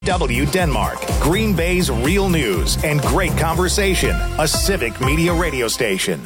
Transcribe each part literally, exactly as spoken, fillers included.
W Denmark, Green Bay's real news and great conversation, a civic media radio station.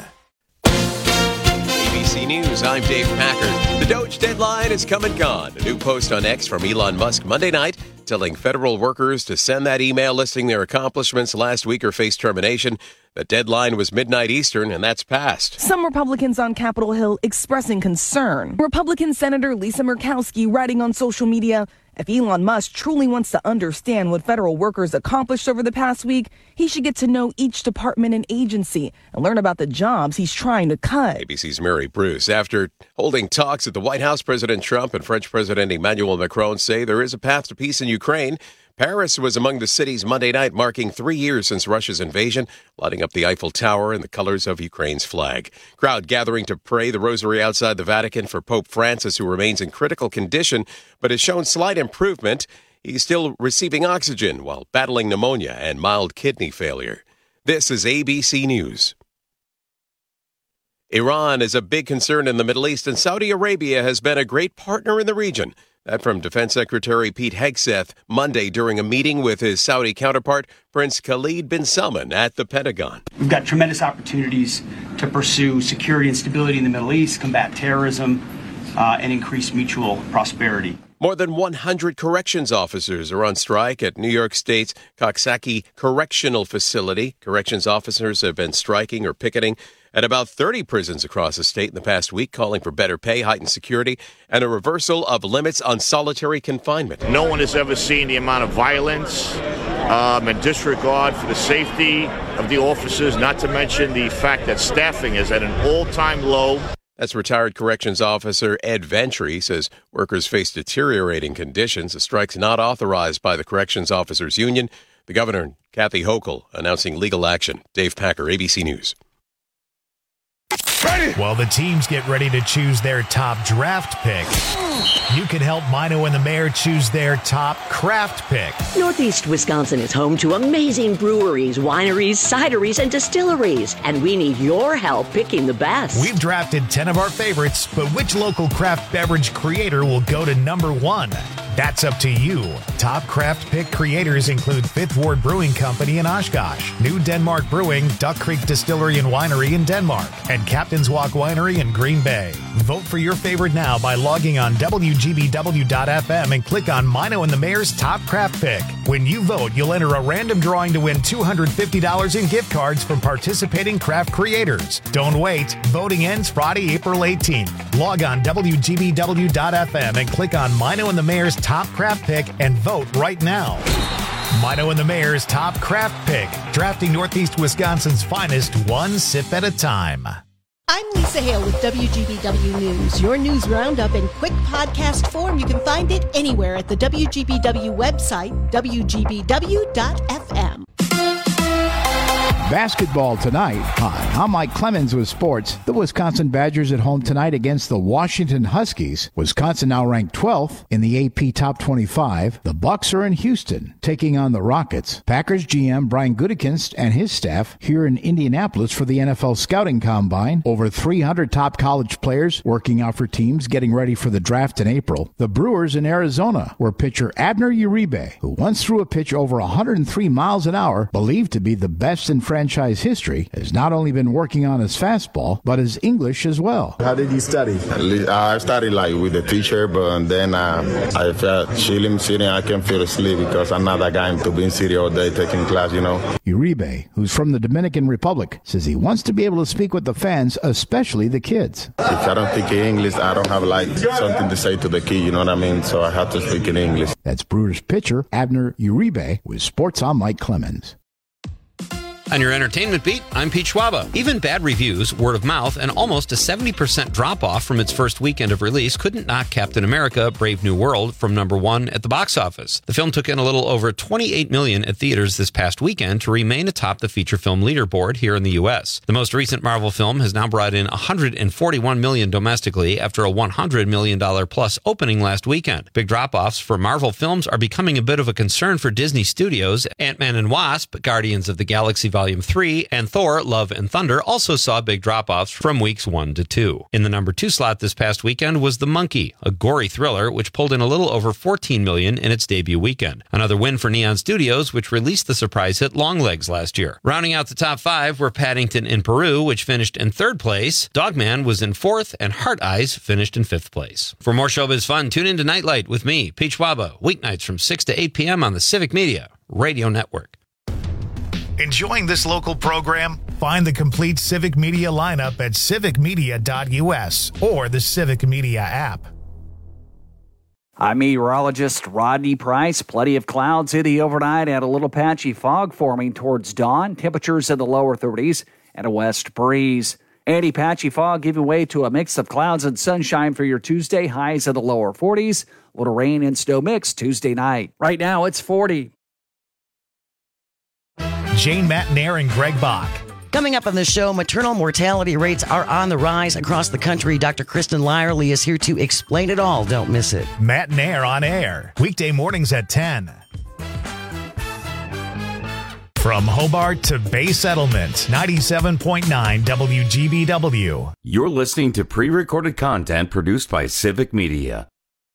A B C News, I'm Dave Packard. The Doge deadline is come and gone. A new post on X from Elon Musk Monday night telling federal workers to send that email listing their accomplishments last week or face termination. The deadline was midnight Eastern, and that's passed. Some Republicans on Capitol Hill expressing concern. Republican Senator Lisa Murkowski writing on social media, if Elon Musk truly wants to understand what federal workers accomplished over the past week, he should get to know each department and agency and learn about the jobs he's trying to cut. A B C's Mary Bruce. After holding talks at the White House, President Trump and French President Emmanuel Macron say there is a path to peace in Ukraine. Paris was among the cities Monday night, marking three years since Russia's invasion, lighting up the Eiffel Tower in the colors of Ukraine's flag. Crowd gathering to pray the rosary outside the Vatican for Pope Francis, who remains in critical condition but has shown slight improvement. He's still receiving oxygen while battling pneumonia and mild kidney failure. This is A B C News. Iran is a big concern in the Middle East, and Saudi Arabia has been a great partner in the region. That from Defense Secretary Pete Hegseth Monday during a meeting with his Saudi counterpart, Prince Khalid bin Salman, at the Pentagon. We've got tremendous opportunities to pursue security and stability in the Middle East, combat terrorism, uh, and increase mutual prosperity. More than one hundred corrections officers are on strike at New York State's Coxsackie Correctional Facility. Corrections officers have been striking or picketing at about thirty prisons across the state in the past week, calling for better pay, heightened security, and a reversal of limits on solitary confinement. No one has ever seen the amount of violence um, and disregard for the safety of the officers, not to mention the fact that staffing is at an all-time low. That's retired corrections officer Ed Ventry. Says workers face deteriorating conditions. The strike's not authorized by the Corrections Officers Union. The governor, Kathy Hochul, announcing legal action. Dave Packer, A B C News. Ready. While the teams get ready to choose their top draft pick, you can help Mino and the Mayor choose their top craft pick. Northeast Wisconsin is home to amazing breweries, wineries, cideries, and distilleries, and we need your help picking the best. We've drafted ten of our favorites, but which local craft beverage creator will go to number one? That's up to you. Top craft pick creators include Fifth Ward Brewing Company in Oshkosh, New Denmark Brewing, Duck Creek Distillery and Winery in Denmark, and Captain's Walk Winery in Green Bay. Vote for your favorite now by logging on W G B W dot F M and click on Mino and the Mayor's Top Craft Pick. When you vote, you'll enter a random drawing to win two hundred fifty dollars in gift cards from participating craft creators. Don't wait. Voting ends Friday, April eighteenth. Log on W G B W dot F M and click on Mino and the Mayor's Top Craft Pick and vote right now. Mino and the Mayor's Top Craft Pick, drafting Northeast Wisconsin's finest one sip at a time. I'm Lisa Hale with W G B W News, your news roundup in quick podcast form. You can find it anywhere at the W G B W website, W G B W dot F M. Basketball tonight. Hi, I'm Mike Clemens with sports. The Wisconsin Badgers at home tonight against the Washington Huskies. Wisconsin now ranked twelfth in the A P Top twenty-five. The Bucks are in Houston taking on the Rockets. Packers G M Brian Gutekunst and his staff here in Indianapolis for the N F L Scouting Combine. Over three hundred top college players working out for teams getting ready for the draft in April. The Brewers in Arizona, where pitcher Abner Uribe, who once threw a pitch over one hundred three miles an hour, believed to be the best in franchise history, has not only been working on his fastball, but his English as well. How did you study? I studied like with the teacher, but then uh, I felt chilling, sitting. I can feel asleep because I'm not that guy to be in city all day taking class, you know. Uribe, who's from the Dominican Republic, says he wants to be able to speak with the fans, especially the kids. If I don't speak English, I don't have like something to say to the kid, you know what I mean? So I have to speak in English. That's Brewers pitcher Abner Uribe with Sports on Mike Clemens. On your entertainment beat, I'm Pete Schwaba. Even bad reviews, word of mouth, and almost a seventy percent drop-off from its first weekend of release couldn't knock Captain America: Brave New World from number one at the box office. The film took in a little over twenty-eight million dollars at theaters this past weekend to remain atop the feature film leaderboard here in the U S. The most recent Marvel film has now brought in one hundred forty-one million dollars domestically after a one hundred million dollars plus opening last weekend. Big drop-offs for Marvel films are becoming a bit of a concern for Disney Studios. Ant-Man and Wasp, Guardians of the Galaxy Volume three, and Thor, Love and Thunder also saw big drop-offs from weeks one to two. In the number two slot this past weekend was The Monkey, a gory thriller which pulled in a little over fourteen million dollars in its debut weekend. Another win for Neon Studios, which released the surprise hit Longlegs last year. Rounding out the top five were Paddington in Peru, which finished in third place. Dogman was in fourth, and Heart Eyes finished in fifth place. For more showbiz fun, tune in to Nightlight with me, Pete Schwaba, weeknights from six to eight p.m. on the Civic Media Radio Network. Enjoying this local program? Find the complete Civic Media lineup at civic media dot u s or the Civic Media app. I'm meteorologist Rodney Price. Plenty of clouds in the overnight and a little patchy fog forming towards dawn. Temperatures in the lower thirties and a west breeze. Any patchy fog giving way to a mix of clouds and sunshine for your Tuesday. Highs in the lower forties. A little rain and snow mix Tuesday night. Right now it's forty. Jane Matnair and Greg Bach. Coming up on the show, maternal mortality rates are on the rise across the country. Doctor Kristen Lyerly is here to explain it all. Don't miss it. Matnair on air, weekday mornings at ten. From Hobart to Bay Settlement, ninety-seven point nine W G B W. You're listening to pre-recorded content produced by Civic Media.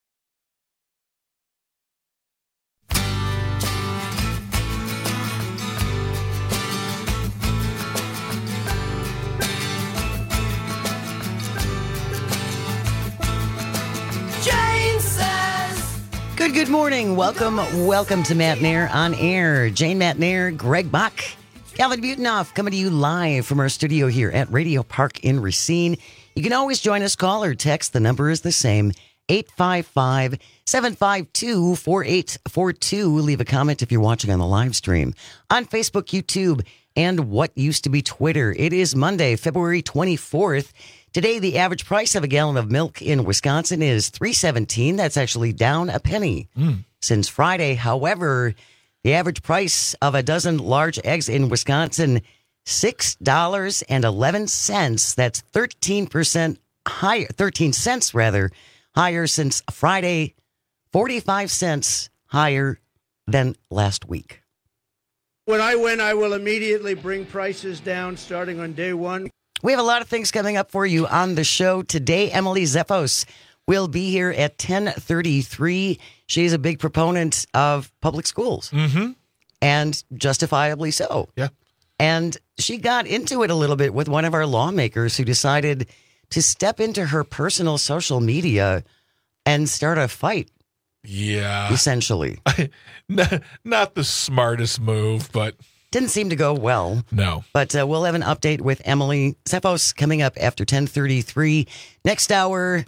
Good, good morning. Welcome, welcome to Matnair on Air. Jane Matnair, Greg Bach, Calvin Butenoff coming to you live from our studio here at Radio Park in Racine. You can always join us, call or text. The number is the same, eight five five, seven five two, four eight four two. Leave a comment if you're watching on the live stream on Facebook, YouTube, and what used to be Twitter. It is Monday, February twenty-fourth. Today, the average price of a gallon of milk in Wisconsin is three seventeen. That's actually down a penny mm. since Friday. However, the average price of a dozen large eggs in Wisconsin, six dollars and eleven cents. That's thirteen percent higher, thirteen cents rather, higher since Friday, forty-five cents higher than last week. When I win, I will immediately bring prices down starting on day one. We have a lot of things coming up for you on the show today. Emily Zeffos will be here at ten thirty-three. She's a big proponent of public schools, mm-hmm. and justifiably so. Yeah. And she got into it a little bit with one of our lawmakers who decided to step into her personal social media and start a fight. Yeah. Essentially. not, not the smartest move, but... Didn't seem to go well. No. But uh, we'll have an update with Emily Zeffos coming up after ten thirty-three. Next hour,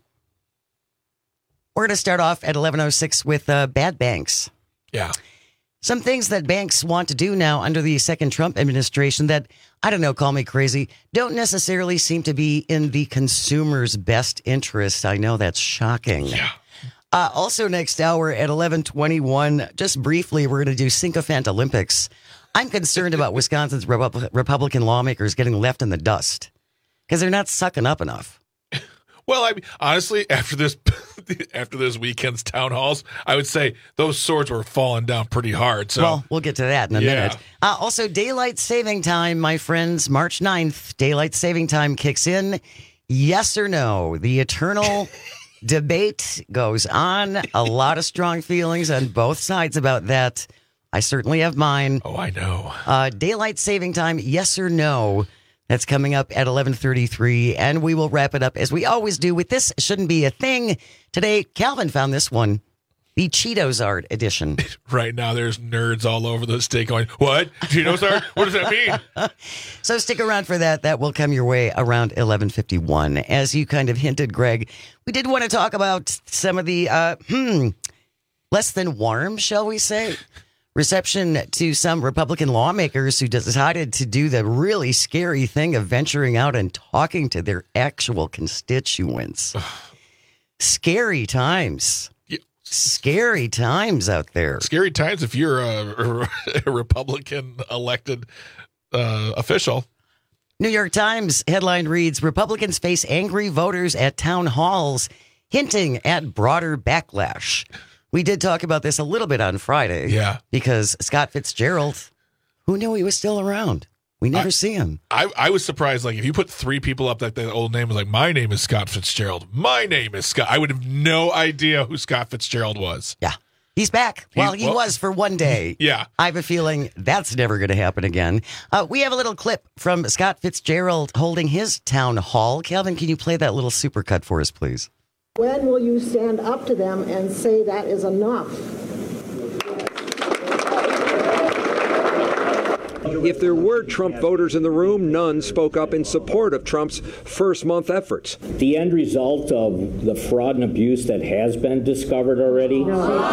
we're going to start off at eleven oh six with uh, bad banks. Yeah. Some things that banks want to do now under the second Trump administration that, I don't know, call me crazy, don't necessarily seem to be in the consumer's best interest. I know that's shocking. Yeah. Uh, also next hour at eleven twenty-one, just briefly, we're going to do Sycophant Olympics. I'm concerned about Wisconsin's Repub- Republican lawmakers getting left in the dust because they're not sucking up enough. Well, I mean, honestly, after this after this weekend's town halls, I would say those swords were falling down pretty hard. So. Well, we'll get to that in a yeah. minute. Uh, also, daylight saving time, my friends, March ninth, daylight saving time kicks in. Yes or no? The eternal debate goes on. A lot of strong feelings on both sides about that. I certainly have mine. Oh, I know. Uh, daylight saving time, yes or no? That's coming up at eleven thirty-three, and we will wrap it up as we always do with This Shouldn't Be a Thing. Today, Calvin found this one, the Cheetos Art edition. Right now, there's nerds all over the state going, what? Cheetos Art? What does that mean? So stick around for that. That will come your way around eleven fifty-one. As you kind of hinted, Greg, we did want to talk about some of the, uh, hmm, less than warm, shall we say, reception to some Republican lawmakers who decided to do the really scary thing of venturing out and talking to their actual constituents. Scary times. Yeah. Scary times out there. Scary times if you're a, a Republican elected uh, official. New York Times headline reads, Republicans face angry voters at town halls, hinting at broader backlash. We did talk about this a little bit on Friday. Yeah. Because Scott Fitzgerald, who knew he was still around? We never I, see him. I, I was surprised. Like, if you put three people up like that old name was like, my name is Scott Fitzgerald. My name is Scott. I would have no idea who Scott Fitzgerald was. Yeah. He's back. He, well, he well, was for one day. Yeah. I have a feeling that's never going to happen again. Uh, we have a little clip from Scott Fitzgerald holding his town hall. Calvin, can you play that little supercut for us, please? When will you stand up to them and say that is enough? If there were Trump voters in the room, none spoke up in support of Trump's first month efforts. The end result of the fraud and abuse that has been discovered already.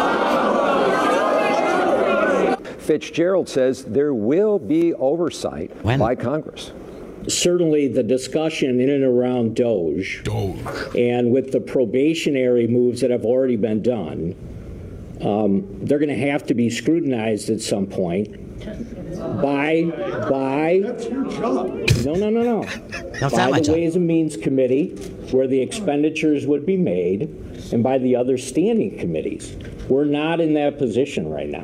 Fitzgerald says there will be oversight when? by Congress. Certainly the discussion in and around Doge, Doge. and with the probationary moves that have already been done, um, they're going to have to be scrutinized at some point. By, by, no, no, no, no. By the Ways and Means Committee, where the expenditures would be made, and by the other standing committees. We're not in that position right now.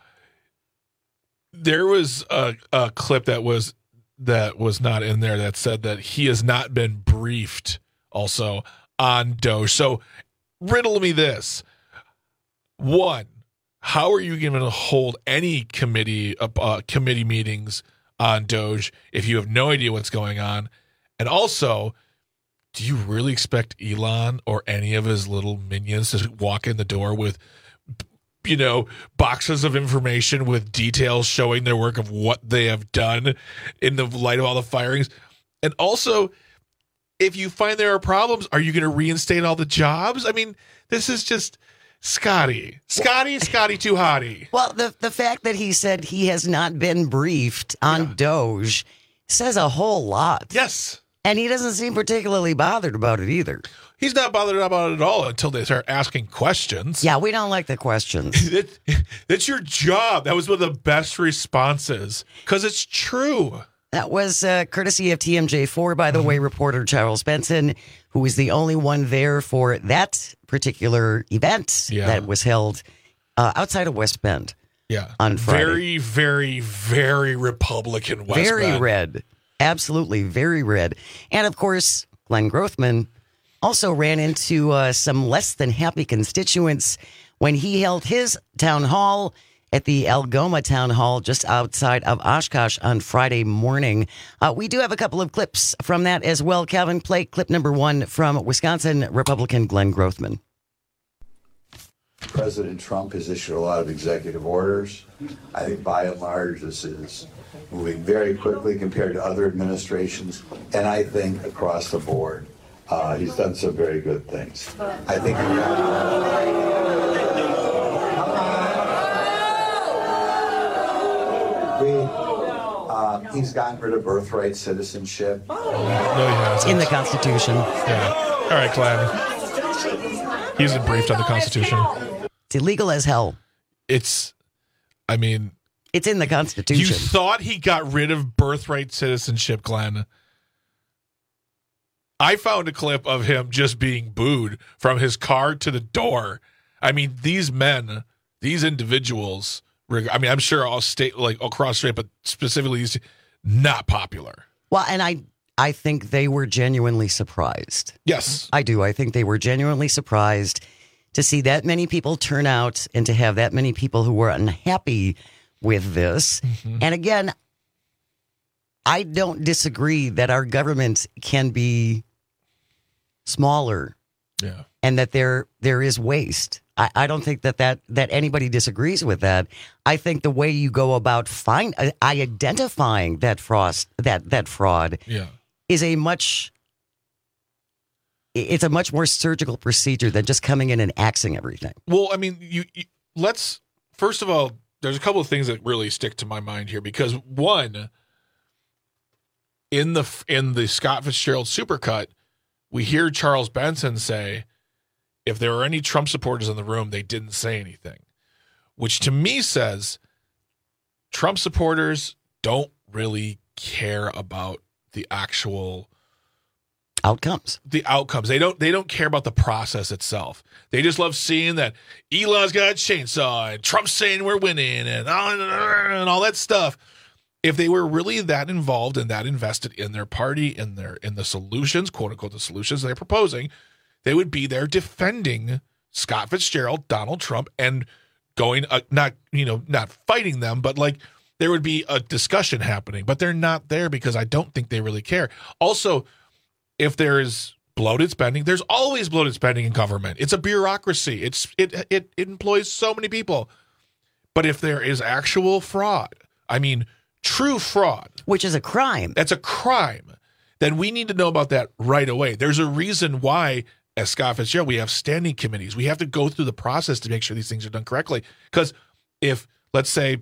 There was a, a clip that was that was not in there that said that he has not been briefed also on Doge. So riddle me this. One, how are you going to hold any committee uh, committee meetings on Doge if you have no idea what's going on? And also, do you really expect Elon or any of his little minions to walk in the door with, you know, boxes of information with details showing their work of what they have done in the light of all the firings? And also, if you find there are problems, are you going to reinstate all the jobs? I mean, this is just... Scotty. Scotty, Scotty too hotty. Well, the the fact that he said he has not been briefed on yeah. Doge says a whole lot. Yes. And he doesn't seem particularly bothered about it either. He's not bothered about it at all until they start asking questions. Yeah, we don't like the questions. that, that's your job. That was one of the best responses because it's true. That was uh, courtesy of T M J four, by the way, reporter Charles Benson, who was the only one there for that particular event yeah. that was held uh, outside of West Bend. Yeah. On Friday. Very, very, very Republican West very Bend. red. Absolutely very red. And of course, Glenn Grothman also ran into uh, some less than happy constituents when he held his town hall at the Algoma Town Hall just outside of Oshkosh on Friday morning. Uh, we do have a couple of clips from that as well. Calvin, play clip number one from Wisconsin Republican Glenn Grothman. President Trump has issued a lot of executive orders. I think by and large this is moving very quickly compared to other administrations, and I think across the board uh, he's done some very good things. I think he got... We, uh, he's gotten rid of birthright citizenship. No, he hasn't. In the Constitution. Yeah. All right, Glenn. He's been briefed on the Constitution. It's illegal as hell. It's, I mean... It's in the Constitution. You thought he got rid of birthright citizenship, Glenn. I found a clip of him just being booed from his car to the door. I mean, these men, these individuals... I mean, I'm sure all state, like across state, but specifically, he's not popular. Well, and I, I think they were genuinely surprised. Yes, I do. I think they were genuinely surprised to see that many people turn out and to have that many people who were unhappy with this. Mm-hmm. And again, I don't disagree that our government can be smaller. Yeah, and that there there is waste. I, I don't think that, that that anybody disagrees with that. I think the way you go about find uh, identifying that frost that that fraud yeah. is a much it's a much more surgical procedure than just coming in and axing everything. Well, I mean, you, you let's first of all, there's a couple of things that really stick to my mind here because one, in the in the Scott Fitzgerald supercut, we hear Charles Benson say, if there were any Trump supporters in the room, they didn't say anything, which to me says Trump supporters don't really care about the actual outcomes. The outcomes. They don't. They don't care about the process itself. They just love seeing that Elon's got a chainsaw and Trump's saying we're winning and all, and all that stuff. if they were really that involved and that invested in their party, in their in the solutions, quote unquote, the solutions they're proposing, they would be there defending Scott Fitzgerald, Donald Trump, and going uh, not you know not fighting them, but like there would be a discussion happening. But they're not there because I don't think they really care. Also, if there is bloated spending, there's always bloated spending in government. It's a bureaucracy. It's it it, it employs so many people. But if there is actual fraud, I mean true fraud, which is a crime, that's a crime, then we need to know about that right away. There's a reason why, as Scott Fitzgerald, we have standing committees. We have to go through the process to make sure these things are done correctly. Because if, let's say,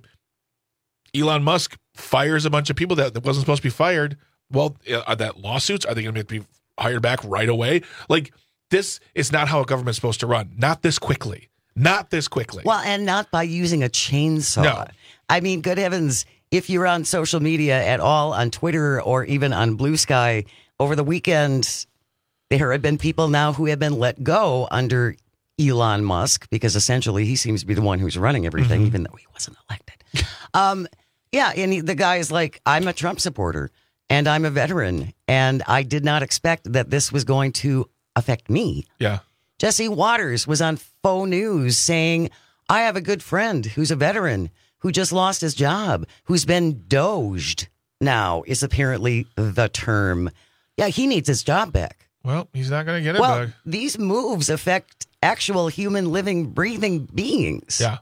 Elon Musk fires a bunch of people that, that wasn't supposed to be fired, well, are that lawsuits? Are they going to be hired back right away? Like, this is not how a government's supposed to run. Not this quickly. Not this quickly. Well, and not by using a chainsaw. No. I mean, good heavens, if you're on social media at all, on Twitter or even on Blue Sky, over the weekend, there have been people now who have been let go under Elon Musk because essentially he seems to be the one who's running everything, mm-hmm. even though he wasn't elected. um, yeah, and he, the guy is like, I'm a Trump supporter and I'm a veteran, and I did not expect that this was going to affect me. Yeah. Jesse Waters was on Faux News saying, I have a good friend who's a veteran who just lost his job, who's been doged now is apparently the term. Yeah, he needs his job back. Well, he's not going to get it well, back. These moves affect actual human living, breathing beings. Yeah.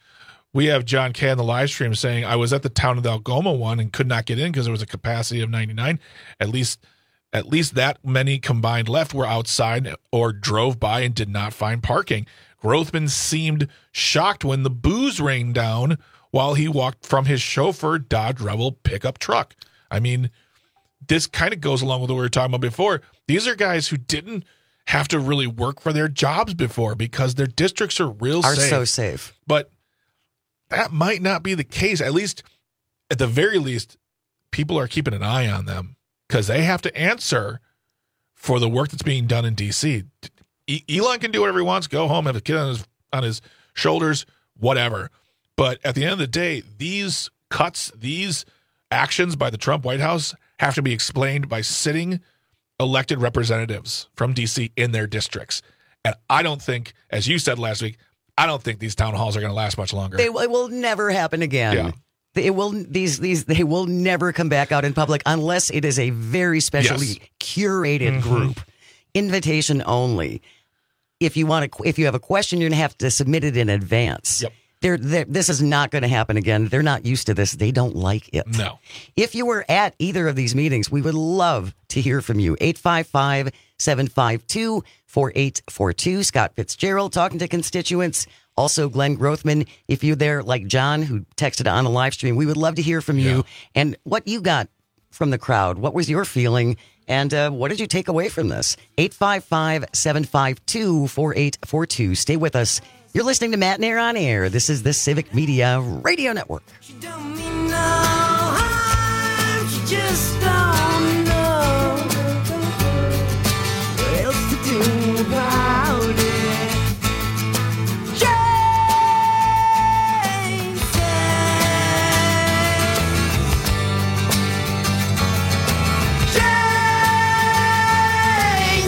We have John K on the live stream saying, I was at the Town of Algoma one and could not get in because there was a capacity of ninety-nine. At least at least that many combined left were outside or drove by and did not find parking. Grothman seemed shocked when the booze rained down while he walked from his chauffeur Dodge Rebel pickup truck. I mean, this kind of goes along with what we were talking about before. These are guys who didn't have to really work for their jobs before because their districts are real are safe. so safe. But that might not be the case. At least, at the very least, people are keeping an eye on them because they have to answer for the work that's being done in D C. E- Elon can do whatever he wants, go home, have a kid on his on his shoulders, whatever. But at the end of the day, these cuts, these actions by the Trump White House have to be explained by sitting elected representatives from D C in their districts. And I don't think, as you said last week, I don't think these town halls are going to last much longer. They, it will never happen again. Yeah. It will these these they will never come back out in public unless it is a very specially Yes. curated Mm-hmm. group, invitation only. If you want to, if you have a question, you're going to have to submit it in advance. Yep. They're, they're, this is not going to happen again. They're not used to this. They don't like it. No. If you were at either of these meetings, we would love to hear from you. eight five five, seven five two, four eight four two. Scott Fitzgerald talking to constituents. Also, Glenn Grothman, if you're there like John, who texted on the live stream, we would love to hear from you Yeah. and what you got from the crowd. What was your feeling? And uh, what did you take away from this? eight five five, seven five two, four eight four two. Stay with us. You're listening to Matt and Air on Air. This is the Civic Media Radio Network. Just don't know what else to do about it. Jane said, Jane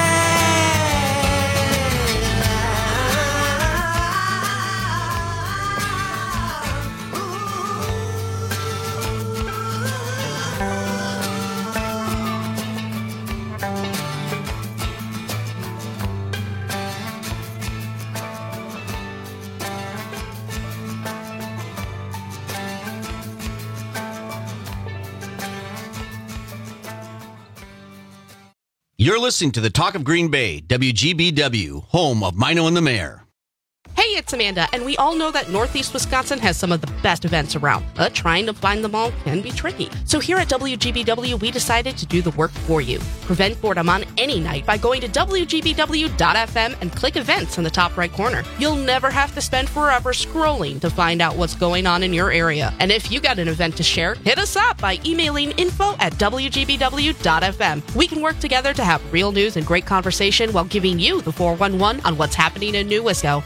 You're listening to the Talk of Green Bay, W G B W, home of Mino and the Mayor. Hey, it's Amanda, and we all know that Northeast Wisconsin has some of the best events around, but trying to find them all can be tricky. So here at W G B W, we decided to do the work for you. Prevent boredom on any night by going to W G B W dot F M and click events in the top right corner. You'll never have to spend forever scrolling to find out what's going on in your area. And if you got an event to share, hit us up by emailing info at W G B W dot F M. We can work together to have real news and great conversation while giving you the four one one on what's happening in New Wisco.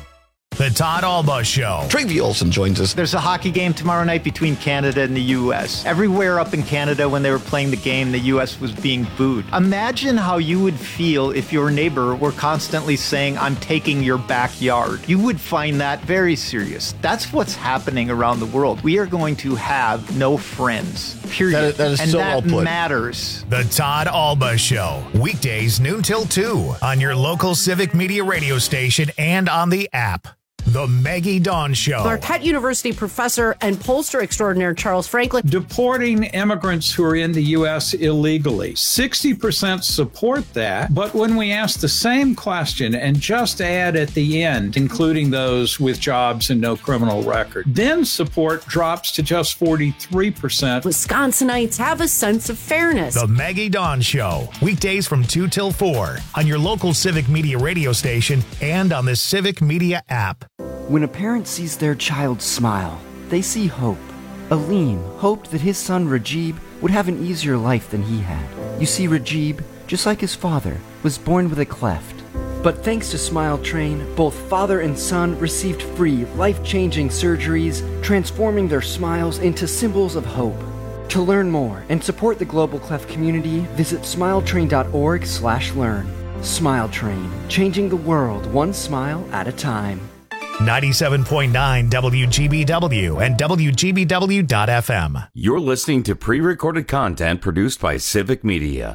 The Todd Alba Show. Travi Olsen joins us. There's a hockey game tomorrow night between Canada and the U S. Everywhere up in Canada when they were playing the game, the U S was being booed. Imagine how you would feel if your neighbor were constantly saying, I'm taking your backyard. You would find that very serious. That's what's happening around the world. We are going to have no friends, period. That is, that is and so that well put. matters. The Todd Alba Show. Weekdays noon till two on your local Civic Media radio station and on the app. The Maggie Dawn Show. Marquette University professor and pollster extraordinaire Charles Franklin. Deporting immigrants who are in the U S illegally. sixty percent support that, but when we ask the same question and just add at the end, including those with jobs and no criminal record, then support drops to just forty-three percent. Wisconsinites have a sense of fairness. The Maggie Dawn Show. Weekdays from two till four on your local Civic Media radio station and on the Civic Media app. When a parent sees their child smile, they see hope. Aleem hoped that his son Rajib would have an easier life than he had. You see, Rajib, just like his father, was born with a cleft. But thanks to Smile Train, both father and son received free, life-changing surgeries, transforming their smiles into symbols of hope. To learn more and support the Global Cleft community, visit smiletrain.org slash learn. Smile Train, changing the world one smile at a time. ninety-seven point nine W G B W and W G B W dot F M. You're listening to pre-recorded content produced by Civic Media.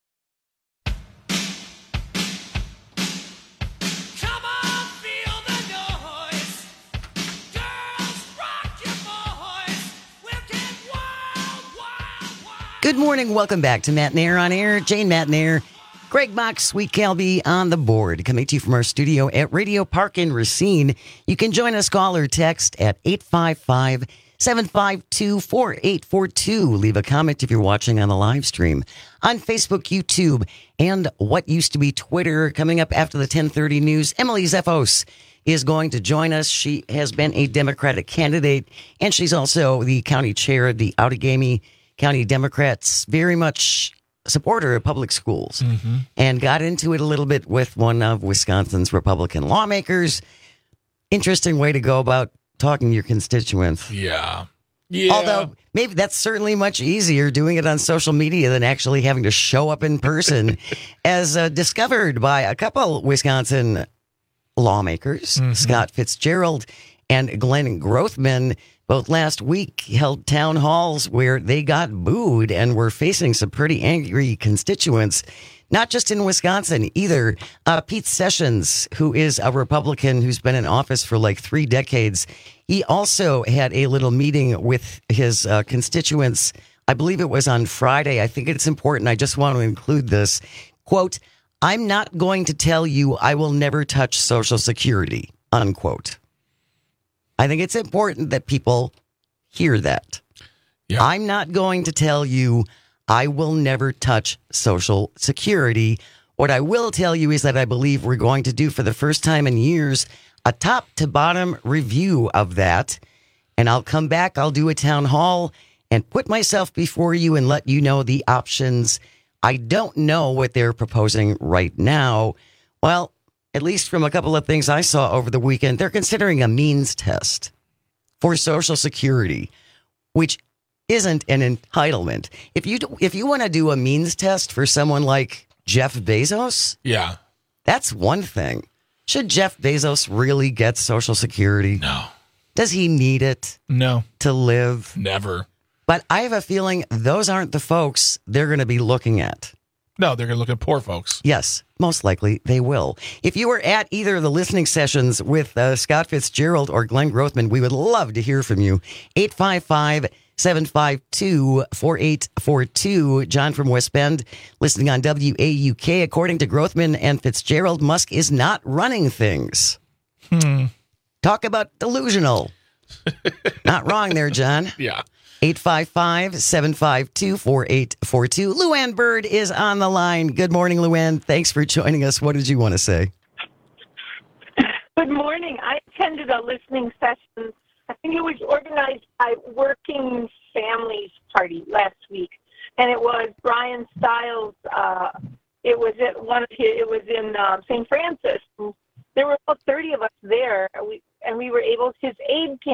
Good morning. Welcome back to Matt Nair on Air. Jane Matt Nair, Greg Mock, Sweet Calby on the board. Coming to you from our studio at Radio Park in Racine. You can join us, call or text at eight five five, seven five two, four eight four two. Leave a comment if you're watching on the live stream on Facebook, YouTube, and what used to be Twitter. Coming up after the ten thirty news, Emily Zeffos is going to join us. She has been a Democratic candidate, and she's also the county chair of the Outagamie County Democrats. Very much supporter of public schools, mm-hmm. and got into it a little bit with one of Wisconsin's Republican lawmakers. Interesting way to go about talking to your constituents. Yeah. Yeah. Although maybe that's certainly much easier doing it on social media than actually having to show up in person, as uh, discovered by a couple Wisconsin lawmakers, mm-hmm. Scott Fitzgerald and Glenn Grothman. Both last week held town halls where they got booed and were facing some pretty angry constituents, not just in Wisconsin either. Uh, Pete Sessions, who is a Republican who's been in office for like three decades, he also had a little meeting with his uh, constituents. I believe it was on Friday. I think it's important. I just want to include this. Quote, I'm not going to tell you I will never touch Social Security, unquote. I think it's important that people hear that. Yeah. I'm not going to tell you I will never touch Social Security. What I will tell you is that I believe we're going to do for the first time in years a top to bottom review of that. And I'll come back, I'll do a town hall and put myself before you and let you know the options. I don't know what they're proposing right now. Well, at least from a couple of things I saw over the weekend, they're considering a means test for Social Security, which isn't an entitlement. If you if you want to do a means test for someone like Jeff Bezos, yeah, that's one thing. Should Jeff Bezos really get Social Security? No. Does he need it? No. To live? Never. But I have a feeling those aren't the folks they're going to be looking at. No, they're going to look at poor folks. Yes, most likely they will. If you were at either of the listening sessions with uh, Scott Fitzgerald or Glenn Grothman, we would love to hear from you. eight five five, seven five two, four eight four two. John from West Bend, listening on W A U K. According to Grothman and Fitzgerald, Musk is not running things. Hmm. Talk about delusional. Not wrong there, John. Yeah. eight five five, seven five two, four eight four two. Luann Bird is on the line. Good morning, Luann. Thanks for joining us. What did you want to say? Good morning. I attended a listening session. I think it was organized by Working Families Party last week, and it was Brian Stiles. Uh, it was at one of his, it was in uh, Saint Francis. There were about thirty of us there. We,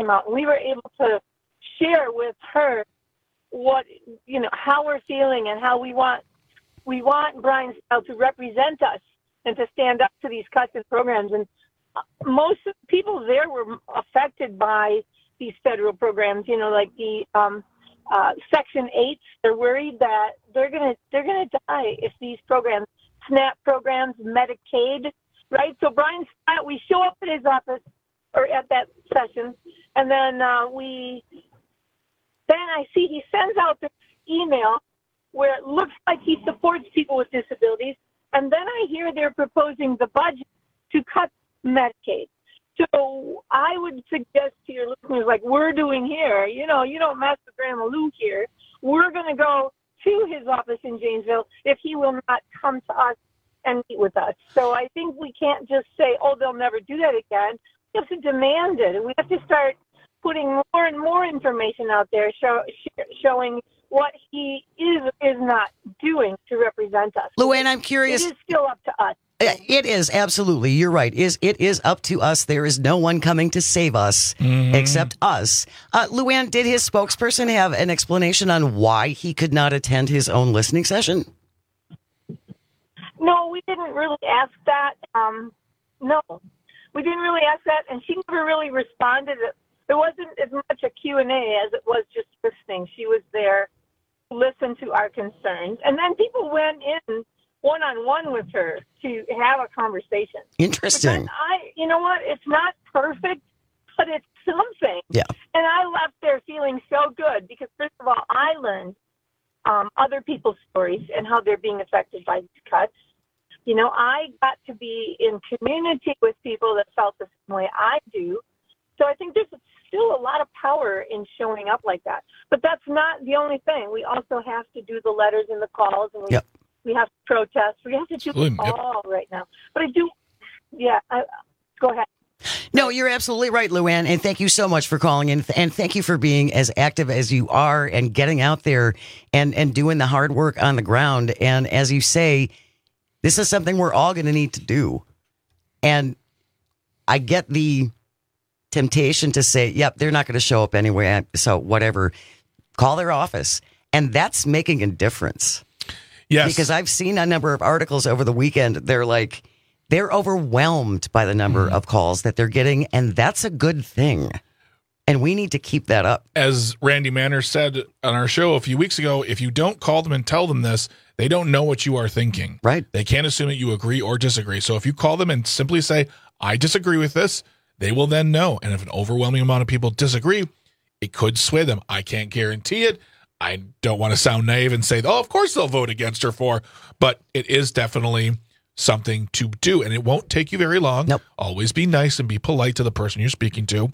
came out, and we were able to share with her what, you know, how we're feeling and how we want we want Brian Style to represent us and to stand up to these cuts in programs. And most of the people there were affected by these federal programs, you know, like the um, uh, Section eight. They're worried that they're gonna they're gonna die if these programs, SNAP programs, Medicaid, right? So Brian Style, we show up at his office or at that session, and then uh, we then I see he sends out this email where it looks like he supports people with disabilities, and then I hear they're proposing the budget to cut Medicaid. So I would suggest to your listeners, like we're doing here, you know, you don't mess with Grandma Lou here. We're going to go to his office in Janesville if he will not come to us and meet with us. So I think we can't just say, oh, they'll never do that again. We have to demand it, and we have to start putting more and more information out there show, showing what he is is not doing to represent us. Luann, I'm curious. It is still up to us. It is, absolutely. You're right. Is It is up to us. There is no one coming to save us mm-hmm. except us. Uh, Luann, did his spokesperson have an explanation on why he could not attend his own listening session? No, we didn't really ask that. Um, no, we didn't really ask that, and she never really responded. There wasn't as much a Q and A as it was just listening. She was there to listen to our concerns, and then people went in one-on-one with her to have a conversation. Interesting. I, you know what? It's not perfect, but it's something. Yeah. And I left there feeling so good because, first of all, I learned um, other people's stories and how they're being affected by these cuts. You know, I got to be in community with people that felt the same way I do. So I think there's still a lot of power in showing up like that. But that's not the only thing. We also have to do the letters and the calls, and we, yep. we have to protest. We have to do it all yep. right now. But I do, yeah, I, go ahead. No, you're absolutely right, Luann, and thank you so much for calling in, and thank you for being as active as you are and getting out there and, and doing the hard work on the ground. And as you say, this is something we're all going to need to do. And I get the temptation to say, yep, they're not going to show up anyway, so whatever. Call their office. And that's making a difference. Yes. Because I've seen a number of articles over the weekend. They're like, they're overwhelmed by the number mm. of calls that they're getting, and that's a good thing. And we need to keep that up. As Randy Manner said on our show a few weeks ago, if you don't call them and tell them this, they don't know what you are thinking. Right. They can't assume that you agree or disagree. So if you call them and simply say, I disagree with this, they will then know. And if an overwhelming amount of people disagree, it could sway them. I can't guarantee it. I don't want to sound naive and say, oh, of course they'll vote against her for, but it is definitely something to do. And it won't take you very long. Nope. Always be nice and be polite to the person you're speaking to.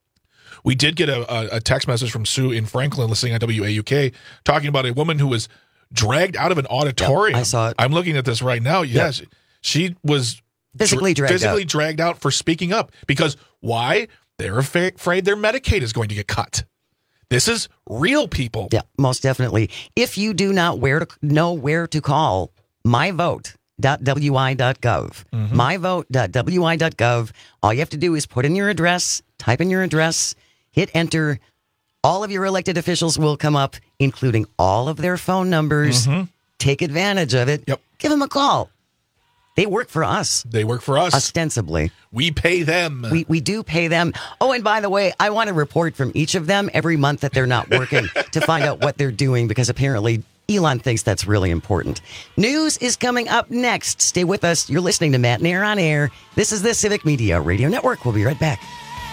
We did get a, a text message from Sue in Franklin listening on W A U K talking about a woman who was dragged out of an auditorium. Yep, I saw it. I'm looking at this right now. Yes, yep. she was physically dragged physically out. dragged out for speaking up. Because why? They're afraid their Medicaid is going to get cut. This is real people. Yeah, most definitely. If you do not where to, know where to call, my vote dot w i dot gov. Mm-hmm. my vote dot w i dot gov. All you have to do is put in your address, type in your address, hit enter. All of your elected officials will come up, including all of their phone numbers. Mm-hmm. Take advantage of it. Yep. Give them a call. They work for us. They work for us. Ostensibly. We pay them. We we do pay them. Oh, and by the way, I want a report from each of them every month that they're not working to find out what they're doing, because apparently Elon thinks that's really important. News is coming up next. Stay with us. You're listening to Matt Nair on Air. This is the Civic Media Radio Network. We'll be right back.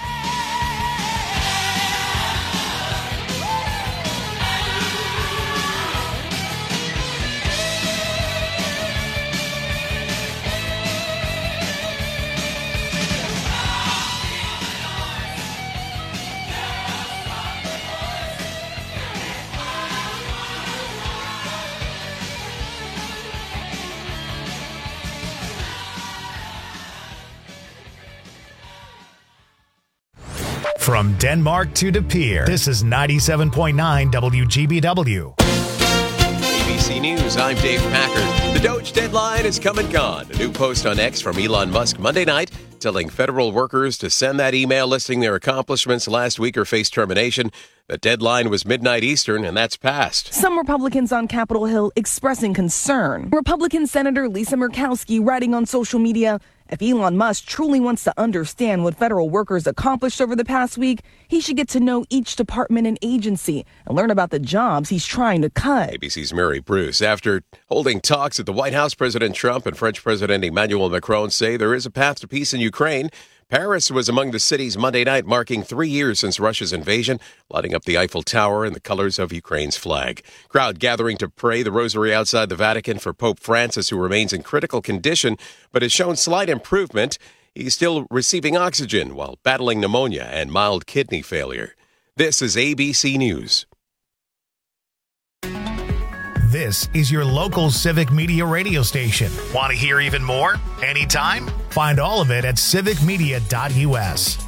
From Denmark to De Pere, this is ninety-seven point nine W G B W. A B C News, I'm Dave Packard. The Dow Coach deadline has come and gone. A new post on X from Elon Musk Monday night telling federal workers to send that email listing their accomplishments last week or face termination. The deadline was midnight Eastern, and that's passed. Some Republicans on Capitol Hill expressing concern. Republican Senator Lisa Murkowski writing on social media, if Elon Musk truly wants to understand what federal workers accomplished over the past week, he should get to know each department and agency and learn about the jobs he's trying to cut. A B C's Mary Bruce. After holding talks at the White House, President Trump and French President Emmanuel Macron say there is a path to peace in Ukraine. Paris was among the cities Monday night, marking three years since Russia's invasion, lighting up the Eiffel Tower in the colors of Ukraine's flag. Crowd gathering to pray the rosary outside the Vatican for Pope Francis, who remains in critical condition but has shown slight improvement. He's still receiving oxygen while battling pneumonia and mild kidney failure. This is A B C News. This is your local Civic Media radio station. Want to hear even more? Anytime? Find all of it at civic media dot u s.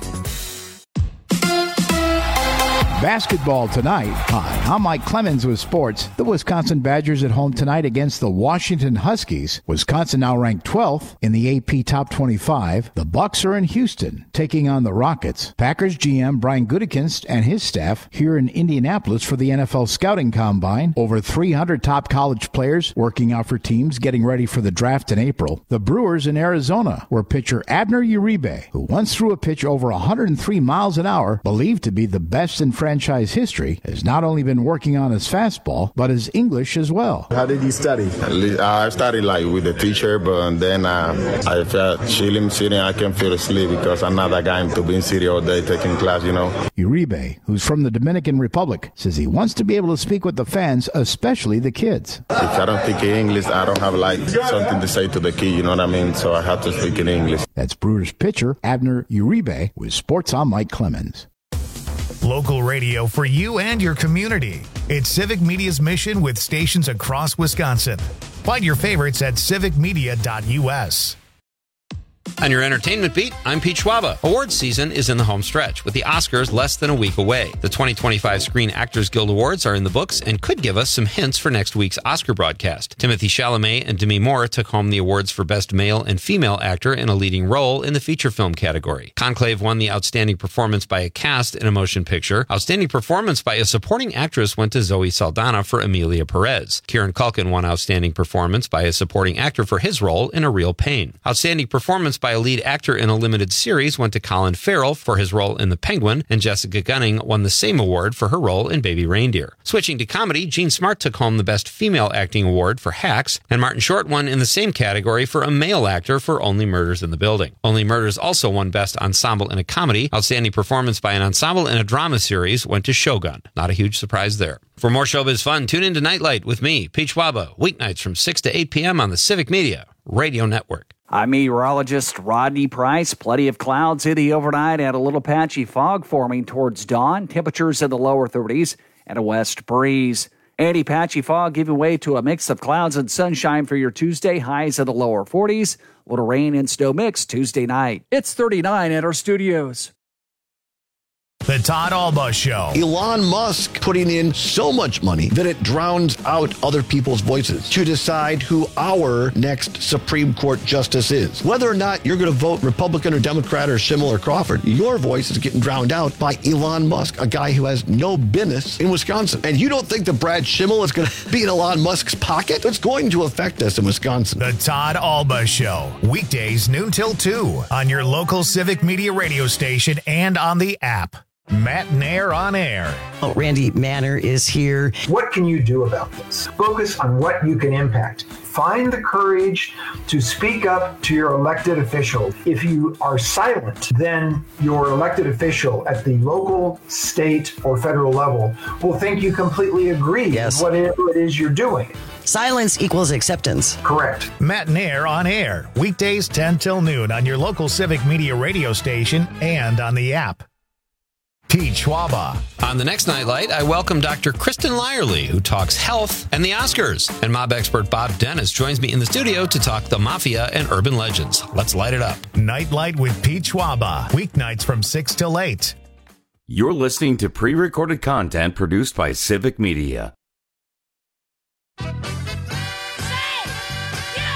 Basketball tonight. Hi, I'm Mike Clemens with sports. The Wisconsin Badgers at home tonight against the Washington Huskies. Wisconsin now ranked twelfth in the A P Top twenty-five. The Bucks are in Houston taking on the Rockets. Packers G M Brian Gutekunst and his staff here in Indianapolis for the N F L Scouting Combine. Over three hundred top college players working out for teams getting ready for the draft in April. The Brewers in Arizona, where pitcher Abner Uribe, who once threw a pitch over one hundred three miles an hour, believed to be the best in franchise history, has not only been working on his fastball, but his English as well. How did you study? I studied like with the teacher, but then uh, I felt chilling, sitting. I can feel asleep because I'm not that guy to be in city all day taking class, you know. Uribe, who's from the Dominican Republic, says he wants to be able to speak with the fans, especially the kids. If I don't speak English, I don't have like something to say to the kid, you know what I mean? So I have to speak in English. That's Brewers pitcher Abner Uribe with Sports on Mike Clemens. Local radio for you and your community. It's Civic Media's mission with stations across Wisconsin. Find your favorites at civic media dot u s. On your entertainment beat, I'm Pete Schwaba. Awards season is in the home stretch, with the Oscars less than a week away. The twenty twenty-five Screen Actors Guild Awards are in the books and could give us some hints for next week's Oscar broadcast. Timothée Chalamet and Demi Moore took home the awards for Best Male and Female Actor in a Leading Role in the feature film category. Conclave won the Outstanding Performance by a Cast in a Motion Picture. Outstanding Performance by a Supporting Actress went to Zoe Saldana for Emilia Perez. Kieran Culkin won Outstanding Performance by a Supporting Actor for his role in A Real Pain. Outstanding Performance by a Lead Actor in a Limited Series went to Colin Farrell for his role in The Penguin, and Jessica Gunning won the same award for her role in Baby Reindeer. Switching to comedy, Jean Smart took home the Best Female Acting Award for Hacks, and Martin Short won in the same category for a male actor for Only Murders in the Building. Only Murders also won Best Ensemble in a Comedy. Outstanding Performance by an Ensemble in a Drama Series went to Shogun. Not a huge surprise there. For more showbiz fun, tune in to Nightlight with me, Pete Schwaba, weeknights from six to eight p.m. on the Civic Media Radio Network. I'm meteorologist Rodney Price. Plenty of clouds in the overnight and a little patchy fog forming towards dawn. Temperatures in the lower thirties and a west breeze. Any patchy fog giving way to a mix of clouds and sunshine for your Tuesday. Highs in the lower forties. A little rain and snow mix Tuesday night. It's thirty-nine at our studios. The Todd Alba Show. Elon Musk putting in so much money that it drowns out other people's voices to decide who our next Supreme Court justice is. Whether or not you're going to vote Republican or Democrat or Schimmel or Crawford, your voice is getting drowned out by Elon Musk, a guy who has no business in Wisconsin. And you don't think that Brad Schimmel is going to be in Elon Musk's pocket? It's going to affect us in Wisconsin. The Todd Alba Show. Weekdays noon till two on your local Civic Media radio station and on the app. Matt Nair on air. Oh, Randy Manner is here. What can you do about this? Focus on what you can impact. Find the courage to speak up to your elected official. If you are silent, then your elected official at the local, state, or federal level will think you completely agree yes. with whatever it is you're doing. Silence equals acceptance. Correct. Matt Nair on air. Weekdays ten till noon on your local Civic Media radio station and on the app. Pete Schwaba. On the next Nightlight, I welcome Doctor Kristen Lyerly, who talks health and the Oscars. And mob expert Bob Dennis joins me in the studio to talk the mafia and urban legends. Let's light it up. Nightlight with Pete Schwaba. Weeknights from six till eight. You're listening to pre-recorded content produced by Civic Media. Say,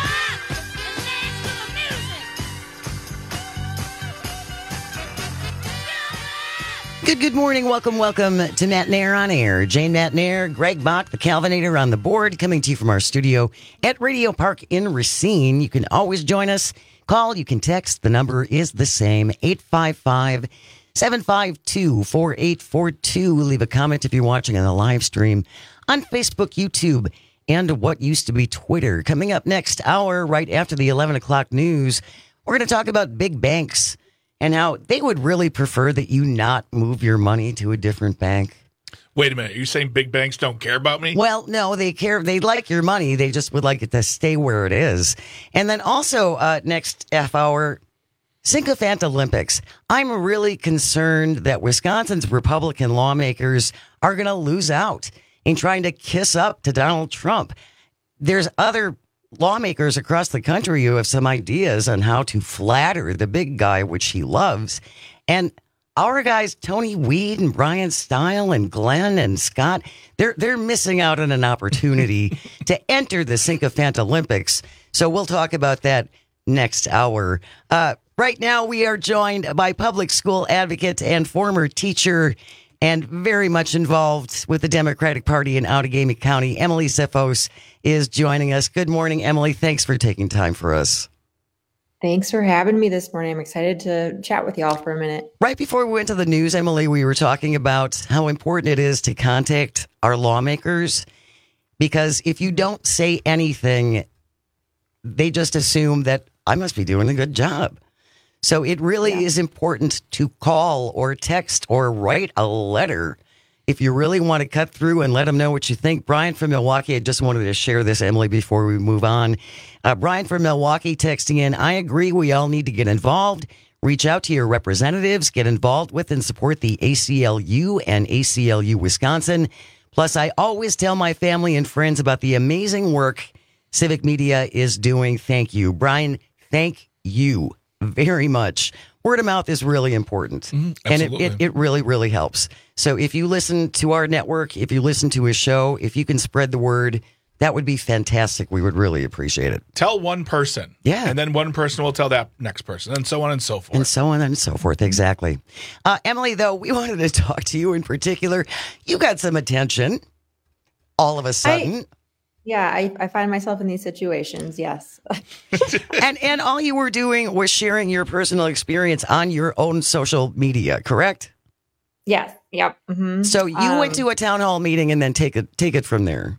Good, good morning. Welcome, welcome to Matt Nair on Air. Jane Matt Nair, Greg Bach, the Calvinator on the board, coming to you from our studio at Radio Park in Racine. You can always join us. Call, you can text. The number is the same, eight five five, seven five two, four eight four two. Leave a comment if you're watching on the live stream on Facebook, YouTube, and what used to be Twitter. Coming up next hour, right after the eleven o'clock news, we're going to talk about big banks and how they would really prefer that you not move your money to a different bank. Wait a minute. Are you saying big banks don't care about me? Well, no, they care. They like your money. They just would like it to stay where it is. And then also uh, next half hour, Sycophant Olympics. I'm really concerned that Wisconsin's Republican lawmakers are going to lose out in trying to kiss up to Donald Trump. There's other lawmakers across the country who have some ideas on how to flatter the big guy, which he loves. And our guys, Tony Weed and Brian Stile and Glenn and Scott, they're they're missing out on an opportunity to enter the Sycophant Olympics. So we'll talk about that next hour. Uh, right now, we are joined by public school advocate and former teacher and very much involved with the Democratic Party in Outagamie County. Emily Sefos is joining us. Good morning, Emily. Thanks for taking time for us. Thanks for having me this morning. I'm excited to chat with y'all for a minute. Right before we went to the news, Emily, we were talking about how important it is to contact our lawmakers, because if you don't say anything, they just assume that I must be doing a good job. So it really yeah. is important to call or text or write a letter if you really want to cut through and let them know what you think. Brian from Milwaukee, I just wanted to share this, Emily, before we move on. Uh, Brian from Milwaukee texting in, I agree we all need to get involved. Reach out to your representatives, get involved with and support the A C L U and A C L U Wisconsin. Plus, I always tell my family and friends about the amazing work Civic Media is doing. Thank you. Brian, thank you very much. Word of mouth is really important. Mm, and it, it, it really, really helps. So if you listen to our network, if you listen to his show, if you can spread the word, that would be fantastic. We would really appreciate it. Tell one person. Yeah. And then one person will tell that next person, and so on and so forth. And so on and so forth. Exactly. Uh, Emily, though, we wanted to talk to you in particular. You got some attention all of a sudden. I- Yeah, I, I find myself in these situations, yes. and and all you were doing was sharing your personal experience on your own social media, correct? Yes, yep. Mm-hmm. So you um, went to a town hall meeting and then take it take it from there.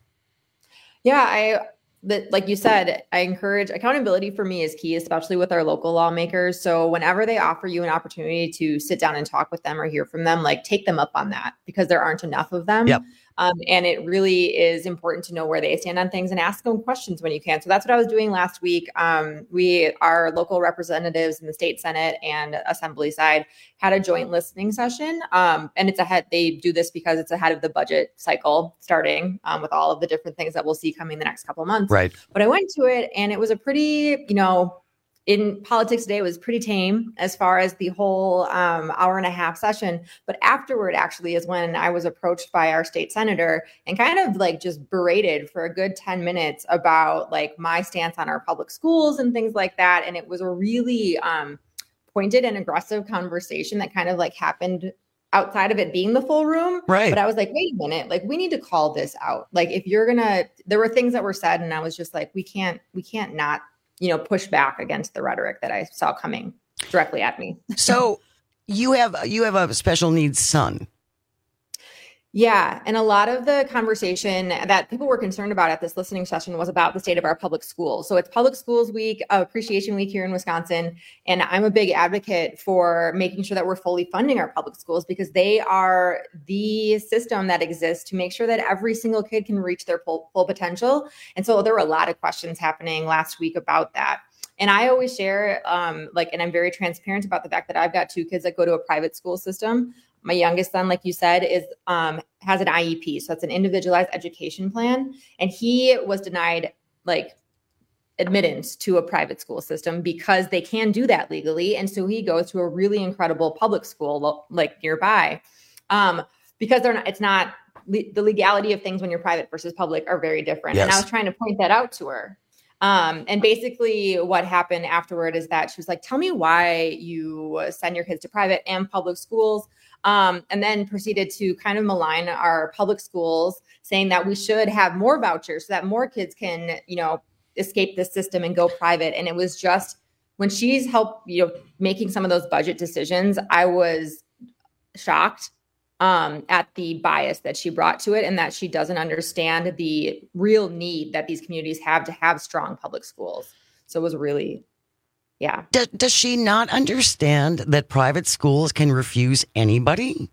Yeah, I the, like you said, I encourage accountability. For me is key, especially with our local lawmakers. So whenever they offer you an opportunity to sit down and talk with them or hear from them, like take them up on that, because there aren't enough of them. Yep. Um, and it really is important to know where they stand on things and ask them questions when you can. So that's what I was doing last week. Um, we, our local representatives in the state Senate and assembly side had a joint listening session. Um, and it's ahead, they do this because it's ahead of the budget cycle starting um, with all of the different things that we'll see coming the next couple of months. Right. But I went to it and it was a pretty, you know, in politics today, it was pretty tame as far as the whole um, hour and a half session. But afterward, actually, is when I was approached by our state senator and kind of like just berated for a good ten minutes about like my stance on our public schools and things like that. And it was a really um, pointed and aggressive conversation that kind of like happened outside of it being the full room. Right. But I was like, wait a minute, like we need to call this out. Like if you're gonna, there were things that were said and I was just like, we can't, we can't not you know, push back against the rhetoric that I saw coming directly at me. So you have you have a special needs son. Yeah. And a lot of the conversation that people were concerned about at this listening session was about the state of our public schools. So it's Public Schools Week, uh, Appreciation Week here in Wisconsin. And I'm a big advocate for making sure that we're fully funding our public schools because they are the system that exists to make sure that every single kid can reach their full, full potential. And so there were a lot of questions happening last week about that. And I always share, um, like, and I'm very transparent about the fact that I've got two kids that go to a private school system. My youngest son, like you said, is um, has an I E P. So that's an individualized education plan. And he was denied like admittance to a private school system because they can do that legally. And so he goes to a really incredible public school like nearby um, because they're not, it's not le- the legality of things when you're private versus public are very different. Yes. And I was trying to point that out to her. Um, and basically what happened afterward is that she was like, tell me why you send your kids to private and public schools. Um, and then proceeded to kind of malign our public schools, saying that we should have more vouchers so that more kids can, you know, escape the system and go private. And it was just when she's helped, you know, making some of those budget decisions, I was shocked um, at the bias that she brought to it and that she doesn't understand the real need that these communities have to have strong public schools. So it was really, yeah. Does, does she not understand that private schools can refuse anybody?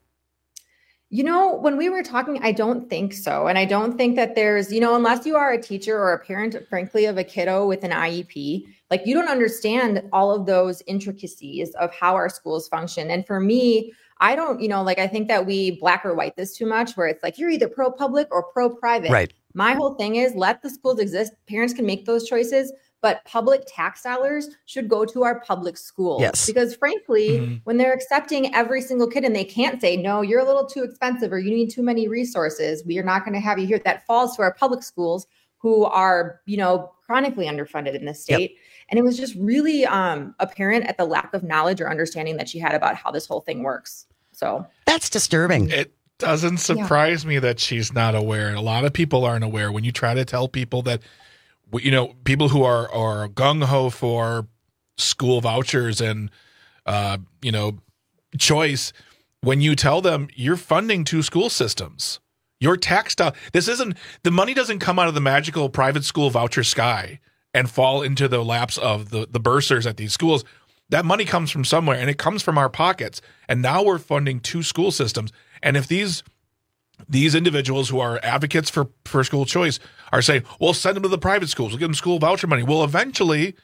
You know, when we were talking, I don't think so. And I don't think that there's, you know, unless you are a teacher or a parent, frankly, of a kiddo with an I E P, like you don't understand all of those intricacies of how our schools function. And for me, I don't, you know, like I think that we black or white this too much, where it's like you're either pro public or pro private. Right. My whole thing is let the schools exist. Parents can make those choices. But public tax dollars should go to our public schools. Yes. Because frankly, Mm-hmm. when they're accepting every single kid and they can't say, no, you're a little too expensive or you need too many resources, we are not going to have you here. That falls to our public schools who are, you know, chronically underfunded in this state. Yep. And it was just really um, apparent at the lack of knowledge or understanding that she had about how this whole thing works. So that's disturbing. It doesn't surprise yeah. me that she's not aware. And a lot of people aren't aware. When you try to tell people that, you know, people who are, are gung-ho for school vouchers and, uh, you know, choice, when you tell them you're funding two school systems, your tax dollars, this isn't, the money doesn't come out of the magical private school voucher sky and fall into the laps of the, the bursars at these schools. That money comes from somewhere and it comes from our pockets. And now we're funding two school systems. And if these These individuals who are advocates for, for school choice are saying, well, send them to the private schools. We'll give them school voucher money. Well, eventually,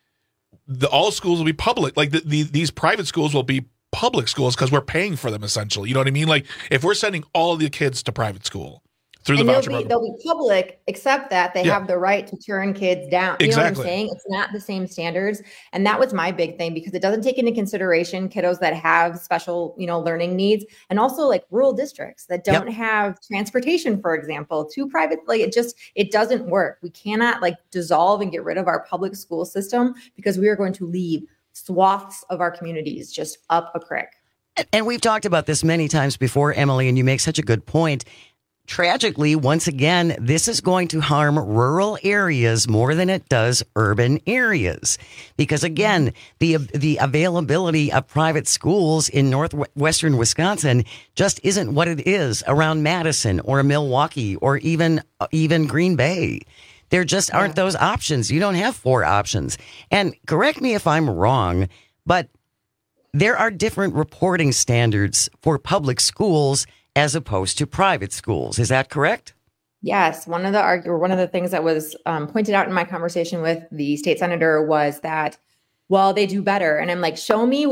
the, all schools will be public. Like the, the, these private schools will be public schools because we're paying for them, essentially. You know what I mean? Like if we're sending all of the kids to private school through the and voucher they'll be, program. they'll be public, except that they Yeah. have the right to turn kids down. You Exactly. know what I'm saying? It's not the same standards. And that was my big thing because it doesn't take into consideration kiddos that have special, you know, learning needs and also like rural districts that don't Yep. have transportation, for example, to private, like it just, it doesn't work. We cannot like dissolve and get rid of our public school system because we are going to leave swaths of our communities just up a creek. And we've talked about this many times before, Emily, and you make such a good point. Tragically, once again, this is going to harm rural areas more than it does urban areas. Because again, the the availability of private schools in northwestern Wisconsin just isn't what it is around Madison or Milwaukee or even even Green Bay. There just aren't those options. You don't have four options. And correct me if I'm wrong, but there are different reporting standards for public schools as opposed to private schools. Is that correct? Yes. One of the argue, one of the things that was um, pointed out in my conversation with the state senator was that, well, they do better. And I'm like, show me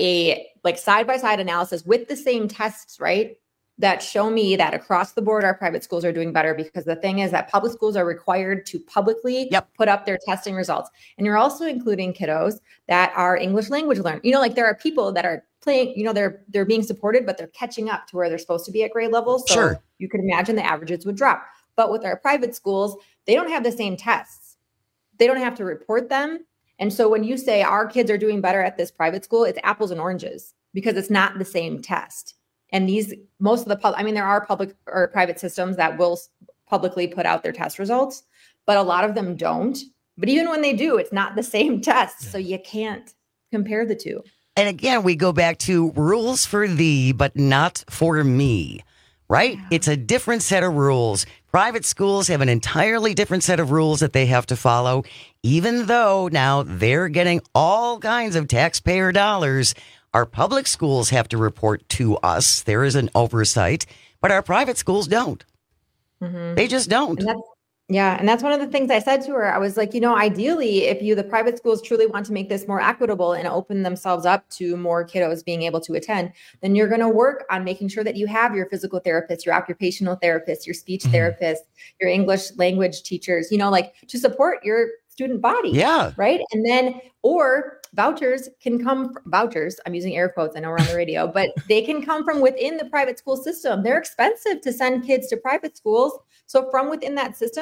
a like side by side analysis with the same tests, right? That show me that across the board, our private schools are doing better, because the thing is that public schools are required to publicly yep. put up their testing results. And you're also including kiddos that are English language learners. You know, like there are people that are playing, you know, they're, they're being supported, but they're catching up to where they're supposed to be at grade level. So sure. you could imagine the averages would drop. But with our private schools, they don't have the same tests. They don't have to report them. And so when you say our kids are doing better at this private school, it's apples and oranges because it's not the same test. And these, most of the public, I mean, there are public or private systems that will publicly put out their test results, but a lot of them don't. But even when they do, it's not the same test. Yeah. So you can't compare the two. And again, we go back to rules for thee, but not for me, right? Yeah. It's a different set of rules. Private schools have an entirely different set of rules that they have to follow, even though now they're getting all kinds of taxpayer dollars. Our public schools have to report to us. There is an oversight, but our private schools don't. Mm-hmm. They just don't. And that's, yeah. And that's one of the things I said to her. I was like, you know, ideally, if you, the private schools truly want to make this more equitable and open themselves up to more kiddos being able to attend, then you're going to work on making sure that you have your physical therapists, your occupational therapists, your speech mm-hmm. therapists, your English language teachers, you know, like to support your student body. Yeah. Right. And then, or vouchers can come, vouchers, I'm using air quotes, I know we're on the radio, but they can come from within the private school system. They're expensive to send kids to private schools. So from within that system,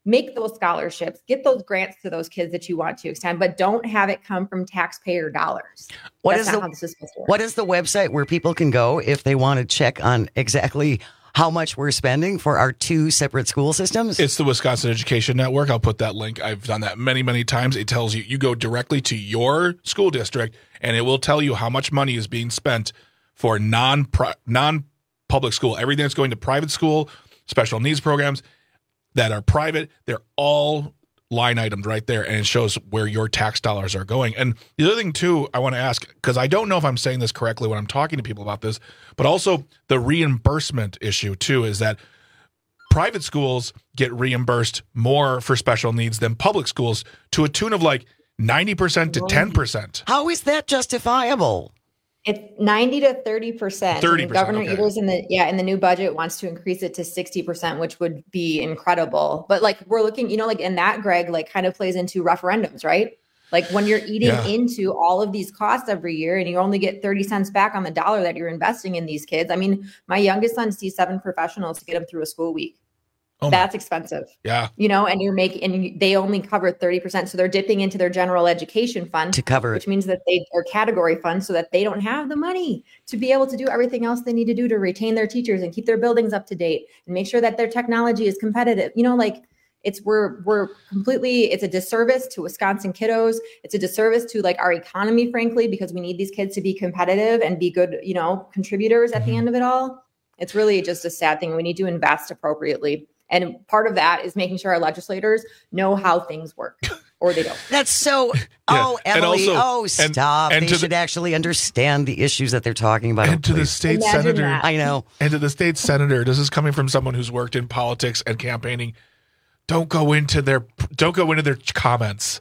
make those scholarships, get those grants to those kids that you want to extend, but don't have it come from taxpayer dollars. What That's is not the how this is supposed to work. what is the website where people can go if they want to check on exactly how much we're spending for our two separate school systems? It's the Wisconsin Education Network. I'll put that link. I've done that many, many times. It tells you, you go directly to your school district, and it will tell you how much money is being spent for non non public school. Everything that's going to private school, special needs programs that are private, they're all line items right there, and it shows where your tax dollars are going. And the other thing, too, I want to ask, because I don't know if I'm saying this correctly when I'm talking to people about this, but also the reimbursement issue, too, is that private schools get reimbursed more for special needs than public schools to a tune of like ninety percent to ten percent. How is that justifiable? It's ninety to thirty percent. thirty percent, Governor okay. Evers in the yeah in the new budget wants to increase it to sixty percent, which would be incredible. But like we're looking, you know, like in that, Greg, like kind of plays into referendums, right? Like when you're eating Yeah. into all of these costs every year and you only get thirty cents back on the dollar that you're investing in these kids. I mean, my youngest son sees seven professionals to get him through a school week. Oh my- That's expensive. Yeah. You know, and you're making, and you, they only cover thirty percent. So they're dipping into their general education fund To cover it. which means that they are category funds so that they don't have the money to be able to do everything else they need to do to retain their teachers and keep their buildings up to date and make sure that their technology is competitive. You know, like it's, we're, we're completely, it's a disservice to Wisconsin kiddos. It's a disservice to like our economy, frankly, because we need these kids to be competitive and be good, you know, contributors at the end of it all. It's really just a sad thing. We need to invest appropriately. And part of that is making sure our legislators know how things work, or they don't. That's so. Oh, And Emily. also- oh, and- stop. and they to should the- actually understand the issues that they're talking about. And to the please. state Imagine senator, that. I know. and to the state senator, this is coming from someone who's worked in politics and campaigning. Don't go into their don't go into their comments.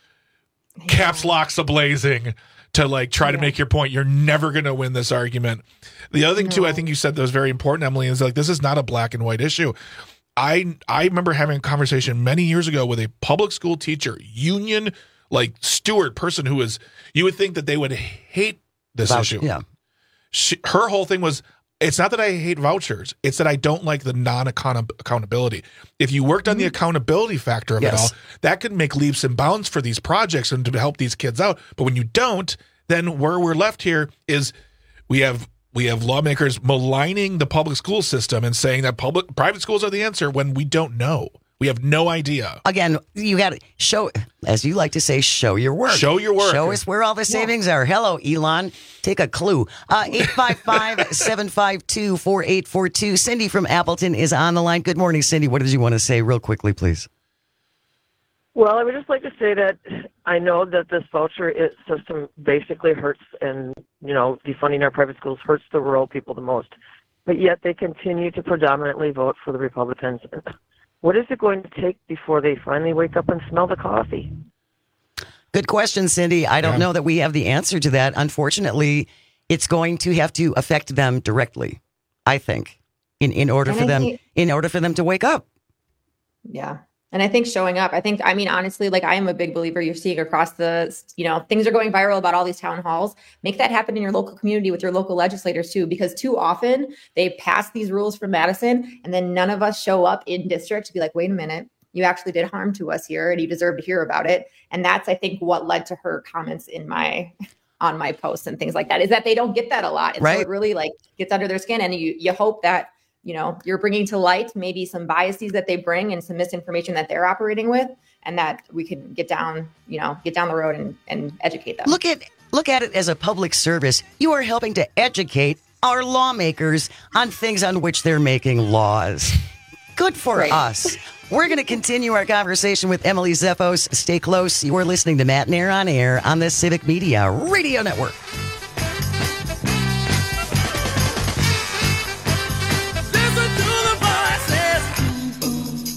Caps locks ablazing to like try to make your point. You're never going to win this argument. The other thing too, I think you said that was very important, Emily, is like this is not a black and white issue. I I remember having a conversation many years ago with a public school teacher, union like steward person who was, you would think that they would hate this Vouch- issue. Yeah. She, her whole thing was, it's not that I hate vouchers, it's that I don't like the non-accountability. If you worked on the accountability factor of Yes. it all, that could make leaps and bounds for these projects and to help these kids out. But when you don't, then where we're left here is we have we have lawmakers maligning the public school system and saying that public private schools are the answer when we don't know. We have no idea. Again, you got to show, as you like to say, show your work. Show your work. Show us where all the savings are. Hello, Elon. Take a clue. Uh, eight five five, seven five two, four eight four two. Cindy from Appleton is on the line. Good morning, Cindy. What did you want to say real quickly, please? Well, I would just like to say that I know that this voucher it, system basically hurts, and, you know, defunding our private schools hurts the rural people the most. But yet they continue to predominantly vote for the Republicans. What is it going to take before they finally wake up and smell the coffee? Good question, Cindy. I don't Yeah. know that we have the answer to that. Unfortunately, it's going to have to affect them directly, I think, in, in order And for I them think- in order for them to wake up. Yeah. And I think showing up, I think, I mean, honestly, like I am a big believer you're seeing across the, you know, things are going viral about all these town halls. Make that happen in your local community with your local legislators too, because too often they pass these rules from Madison and then none of us show up in district to be like, wait a minute, you actually did harm to us here and you deserve to hear about it. And that's, I think, what led to her comments in my, on my posts and things like that, is that they don't get that a lot. And so Right. it really like gets under their skin, and you, you hope that, you know, you're bringing to light maybe some biases that they bring and some misinformation that they're operating with, and that we can get down, you know, get down the road and, and educate them. Look at look at it as a public service. You are helping to educate our lawmakers on things on which they're making laws. Good for Right. us. We're going to continue our conversation with Emily Zeffos. Stay close. You are listening to Matt Nair on Air on the Civic Media Radio Network. Listen to the voices.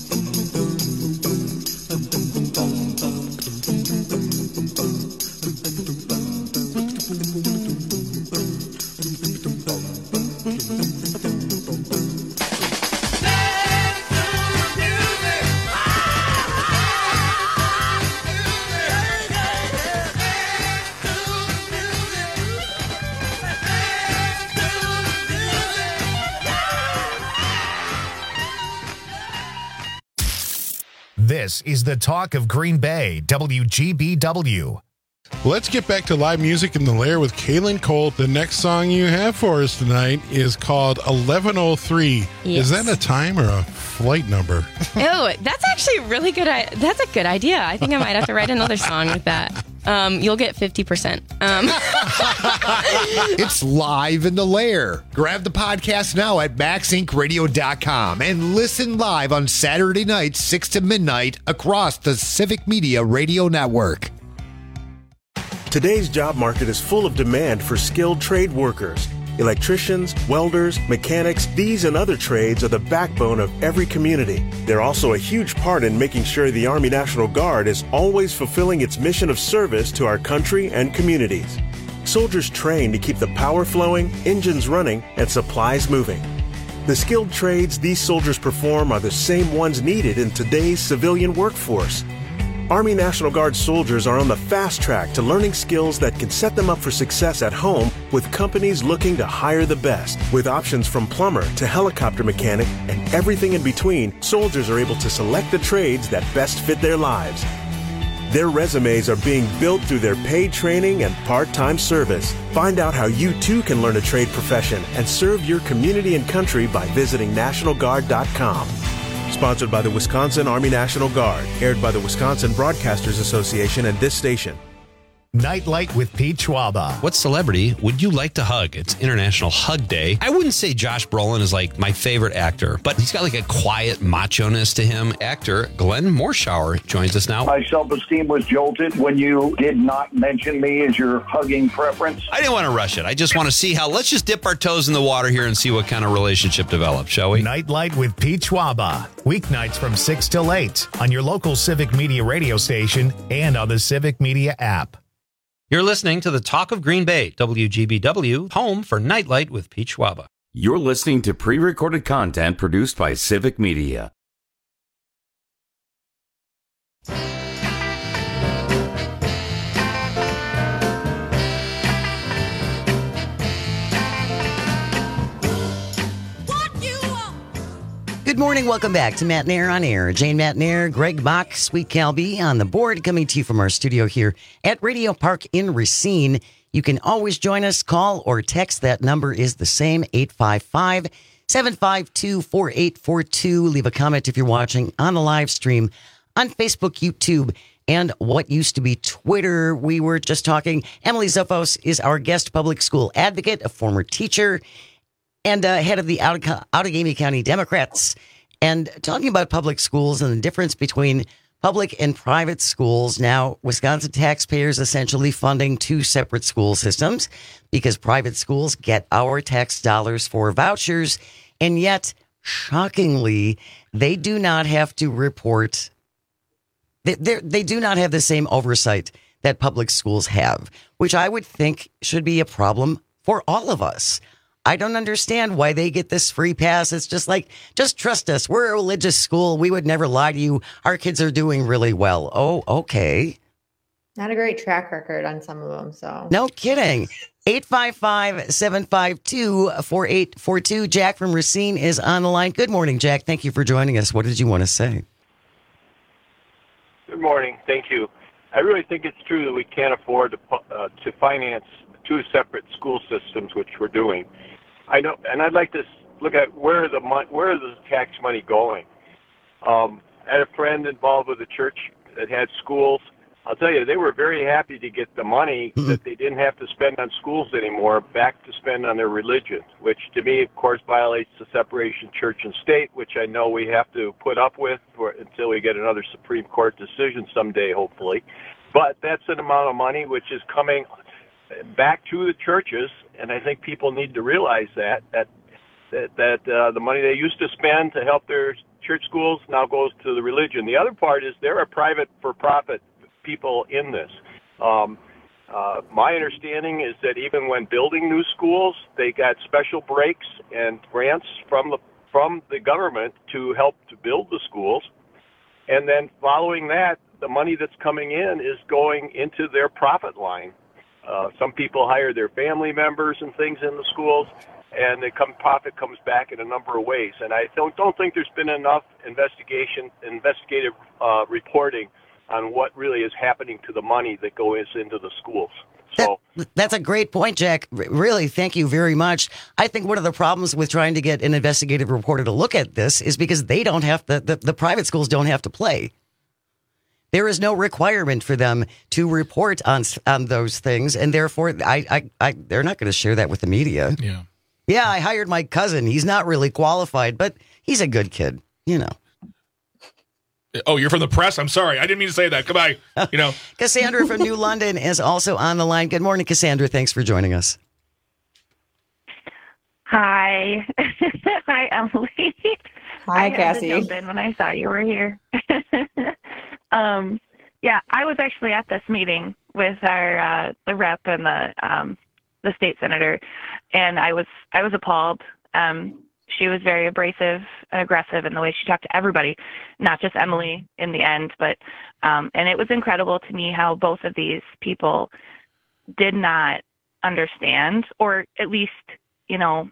This is the Talk of Green Bay, W G B W. Let's get back to live music in the Lair with Kaylin Colt. The next song you have for us tonight is called eleven oh three. Yes. Is that a time or a flight number? Oh, that's actually really good. I- that's a good idea. I think I might have to write another song with that. Um, you'll get fifty percent. Um. It's live in the Lair. Grab the podcast now at max inc radio dot com and listen live on Saturday nights, six to midnight, across the Civic Media Radio Network. Today's job market is full of demand for skilled trade workers. Electricians, welders, mechanics, these and other trades are the backbone of every community. They're also a huge part in making sure the Army National Guard is always fulfilling its mission of service to our country and communities. Soldiers train to keep the power flowing, engines running, and supplies moving. The skilled trades these soldiers perform are the same ones needed in today's civilian workforce. Army National Guard soldiers are on the fast track to learning skills that can set them up for success at home with companies looking to hire the best. With options from plumber to helicopter mechanic and everything in between, soldiers are able to select the trades that best fit their lives. Their resumes are being built through their paid training and part-time service. Find out how you too can learn a trade profession and serve your community and country by visiting national guard dot com. Sponsored by the Wisconsin Army National Guard. Aired by the Wisconsin Broadcasters Association and this station. Nightlight with Pete Schwaba. What celebrity would you like to hug? It's International Hug Day. I wouldn't say Josh Brolin is like my favorite actor, but he's got like a quiet macho-ness to him. Actor Glenn Morshower joins us now. My self-esteem was jolted when you did not mention me as your hugging preference. I didn't want to rush it. I just want to see how, let's just dip our toes in the water here and see what kind of relationship develops, shall we? Nightlight with Pete Schwaba. Weeknights from six till eight on your local Civic Media radio station and on the Civic Media app. You're listening to the Talk of Green Bay, W G B W, home for Nightlight with Pete Schwaba. You're listening to pre-recorded content produced by Civic Media. Good morning. Welcome back to Matt Nair on Air. Jane Matt Nair, Greg Bach, Sweet Cal B on the board, coming to you from our studio here at Radio Park in Racine. You can always join us, call or text. That number is the same, eight five five, seven five two, four eight four two. Leave a comment if you're watching on the live stream on Facebook, YouTube, and what used to be Twitter. We were just talking. Emily Zophos is our guest public school advocate, a former teacher, and uh, head of the Out- Outagamie County Democrats, and talking about public schools and the difference between public and private schools. Now, Wisconsin taxpayers essentially funding two separate school systems because private schools get our tax dollars for vouchers, and yet, shockingly, they do not have to report. They, they do not have the same oversight that public schools have, which I would think should be a problem for all of us. I don't understand why they get this free pass. It's just like, just trust us. We're a religious school. We would never lie to you. Our kids are doing really well. Oh, okay. Not a great track record on some of them. So no kidding. eight five five, seven five two, four eight four two. Jack from Racine is on the line. Good morning, Jack. Thank you for joining us. What did you want to say? Good morning. Thank you. I really think it's true that we can't afford to, uh, to finance two separate school systems, which we're doing. I know, and I'd like to look at where the mon- where is the tax money going. Um, I had a friend involved with a church that had schools. I'll tell you, they were very happy to get the money mm-hmm. that they didn't have to spend on schools anymore back to spend on their religion, which to me, of course, violates the separation of church and state, which I know we have to put up with for, until we get another Supreme Court decision someday, hopefully. But that's an amount of money which is coming back to the churches, and I think people need to realize that that that, that uh, the money they used to spend to help their church schools now goes to the religion. The other part is there are private for-profit people in this. Um, uh, my understanding is that even when building new schools, they got special breaks and grants from the from the government to help to build the schools, and then following that, the money that's coming in is going into their profit line. Uh, some people hire their family members and things in the schools. and the come, profit comes back in a number of ways. And I don't don't think there's been enough investigation, investigative uh, reporting on what really is happening to the money that goes into the schools. So that, that's a great point, Jack. R- really, thank you very much. I think one of the problems with trying to get an investigative reporter to look at this is because they don't have to, the, the private schools don't have to play. There is no requirement for them to report on on those things, and therefore, I, I, I they're not going to share that with the media. Yeah, yeah. I hired my cousin. He's not really qualified, but he's a good kid. You know. Oh, you're from the press? I'm sorry. I didn't mean to say that. Goodbye. You know. Cassandra from New London is also on the line. Good morning, Cassandra. Thanks for joining us. Hi. Hi, Emily. Hi, I Cassie. had to jump in when I saw you were here. um, yeah, I was actually at this meeting with our uh, the rep and the um, the state senator, and I was I was appalled. Um, she was very abrasive and aggressive in the way she talked to everybody, not just Emily in the end, but um, and it was incredible to me how both of these people did not understand, or at least, you know,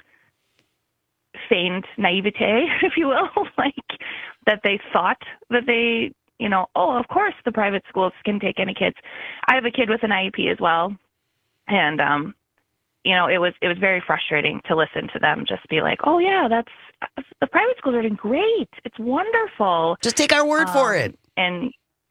feigned naivete, if you will, like that they thought that they, you know, oh, of course the private schools can take any kids. I have a kid with an I E P as well. And, um, you know, it was, it was very frustrating to listen to them just be like, oh yeah, that's, the private schools are doing great. It's wonderful. Just take our word um, for it. And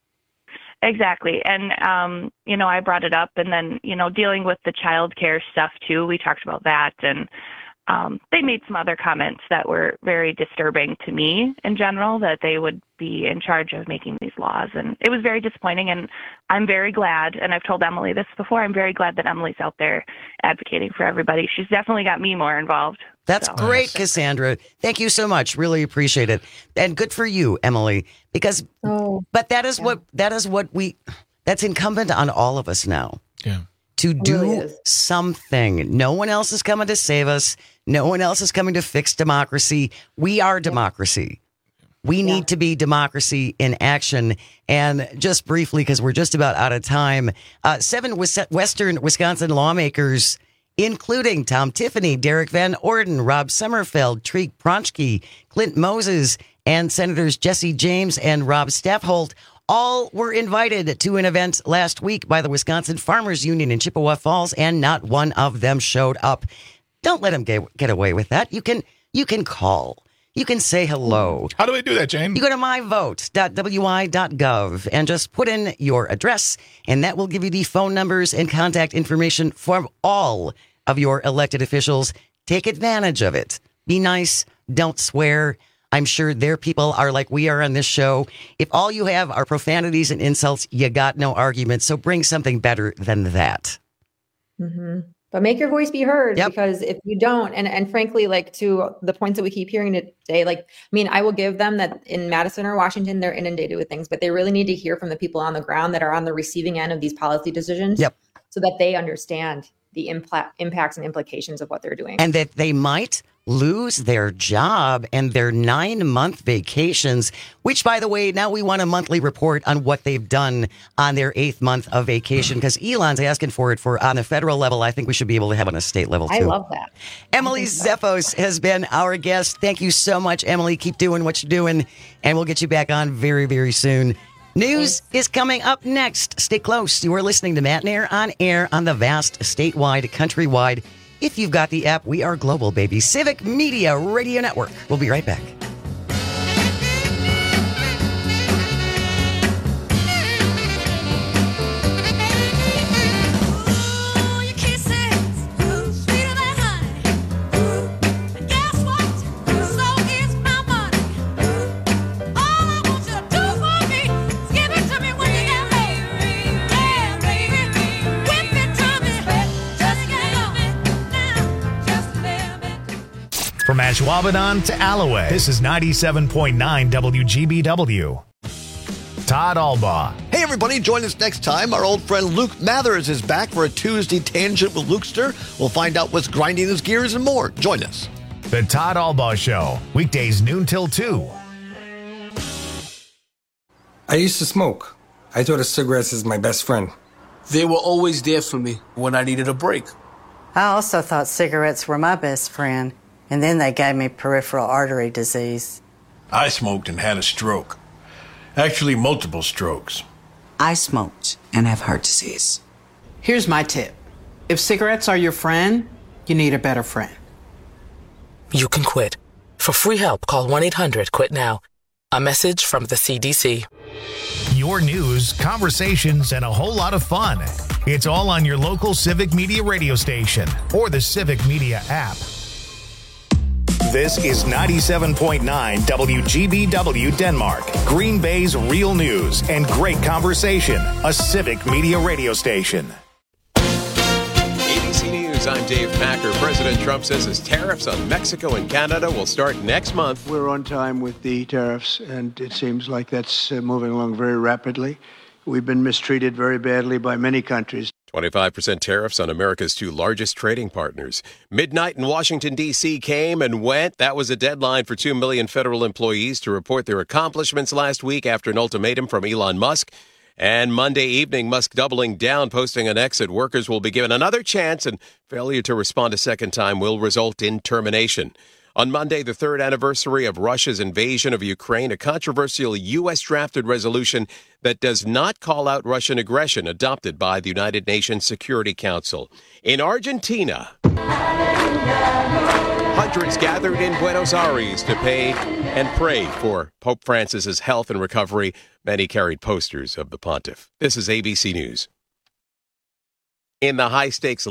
exactly. And, um, you know, I brought it up, and then, you know, dealing with the child care stuff too, we talked about that. And, Um, they made some other comments that were very disturbing to me in general, that they would be in charge of making these laws. And it was very disappointing. And I'm very glad, and I've told Emily this before, I'm very glad that Emily's out there advocating for everybody. She's definitely got me more involved. That's so. great, Cassandra. Thank you so much. Really appreciate it. And good for you, Emily, because, oh, but that is yeah. what, that is what we, that's incumbent on all of us now. Yeah. To do really something. No one else is coming to save us. No one else is coming to fix democracy. We are democracy. We yeah. need to be democracy in action. And just briefly, because we're just about out of time, uh, seven Western Wisconsin lawmakers, including Tom Tiffany, Derek Van Orden, Rob Sommerfeld, Treek Pronchke, Clint Moses, and Senators Jesse James and Rob Staffholt, all were invited to an event last week by the Wisconsin Farmers Union in Chippewa Falls, and not one of them showed up. Don't let them get, get away with that. You can you can call. You can say hello. How do we do that, Jane? You go to my vote dot w i dot gov and just put in your address, and that will give you the phone numbers and contact information for all of your elected officials. Take advantage of it. Be nice. Don't swear. I'm sure their people are like we are on this show. If all you have are profanities and insults, you got no argument. So bring something better than that. Mm-hmm. But make your voice be heard, yep. because if you don't, and, and frankly, like to the points that we keep hearing today, like, I mean, I will give them that in Madison or Washington, they're inundated with things, but they really need to hear from the people on the ground that are on the receiving end of these policy decisions, yep. so that they understand the impla- impacts and implications of what they're doing. And that they might lose their job and their nine-month vacations, which, by the way, now we want a monthly report on what they've done on their eighth month of vacation, because Elon's asking for it for on a federal level. I think we should be able to have on a state level, too. I love that. Emily Zeffos has been our guest. Thank you so much, Emily. Keep doing what you're doing, and we'll get you back on very, very soon. News is coming up next. Stay close. You are listening to Matt Nair on air on the vast, statewide, countrywide. If you've got the app, we are global, baby. Civic Media Radio Network. We'll be right back. From Ashwaubenon to Alloway, this is ninety-seven point nine W G B W. Todd Albaugh. Hey, everybody, join us next time. Our old friend Luke Mathers is back for a Tuesday Tangent with Lukester. We'll find out what's grinding his gears and more. Join us. The Todd Albaugh Show, weekdays noon till two. I used to smoke. I thought of cigarettes as my best friend. They were always there for me when I needed a break. I also thought cigarettes were my best friend, and then they gave me peripheral artery disease. I smoked and had a stroke. Actually, multiple strokes. I smoked and have heart disease. Here's my tip. If cigarettes are your friend, you need a better friend. You can quit. For free help, call one eight hundred quit now. A message from the C D C. Your news, conversations, and a whole lot of fun. It's all on your local Civic Media radio station or the Civic Media app. This is ninety-seven point nine W G B W Denmark, Green Bay's real news and great conversation, a Civic Media radio station. A B C News, I'm Dave Packer. President Trump says his tariffs on Mexico and Canada will start next month. We're on time with the tariffs, and it seems like that's uh, moving along very rapidly. We've been mistreated very badly by many countries. twenty-five percent tariffs on America's two largest trading partners. Midnight in Washington, D C came and went. That was a deadline for two million federal employees to report their accomplishments last week after an ultimatum from Elon Musk. And Monday evening, Musk doubling down, posting an exit. Workers will be given another chance, and failure to respond a second time will result in termination. On Monday, the third anniversary of Russia's invasion of Ukraine, a controversial U S drafted resolution that does not call out Russian aggression adopted by the United Nations Security Council. In Argentina, hundreds gathered in Buenos Aires to pay and pray for Pope Francis's health and recovery. Many carried posters of the pontiff. This is A B C News. In the high-stakes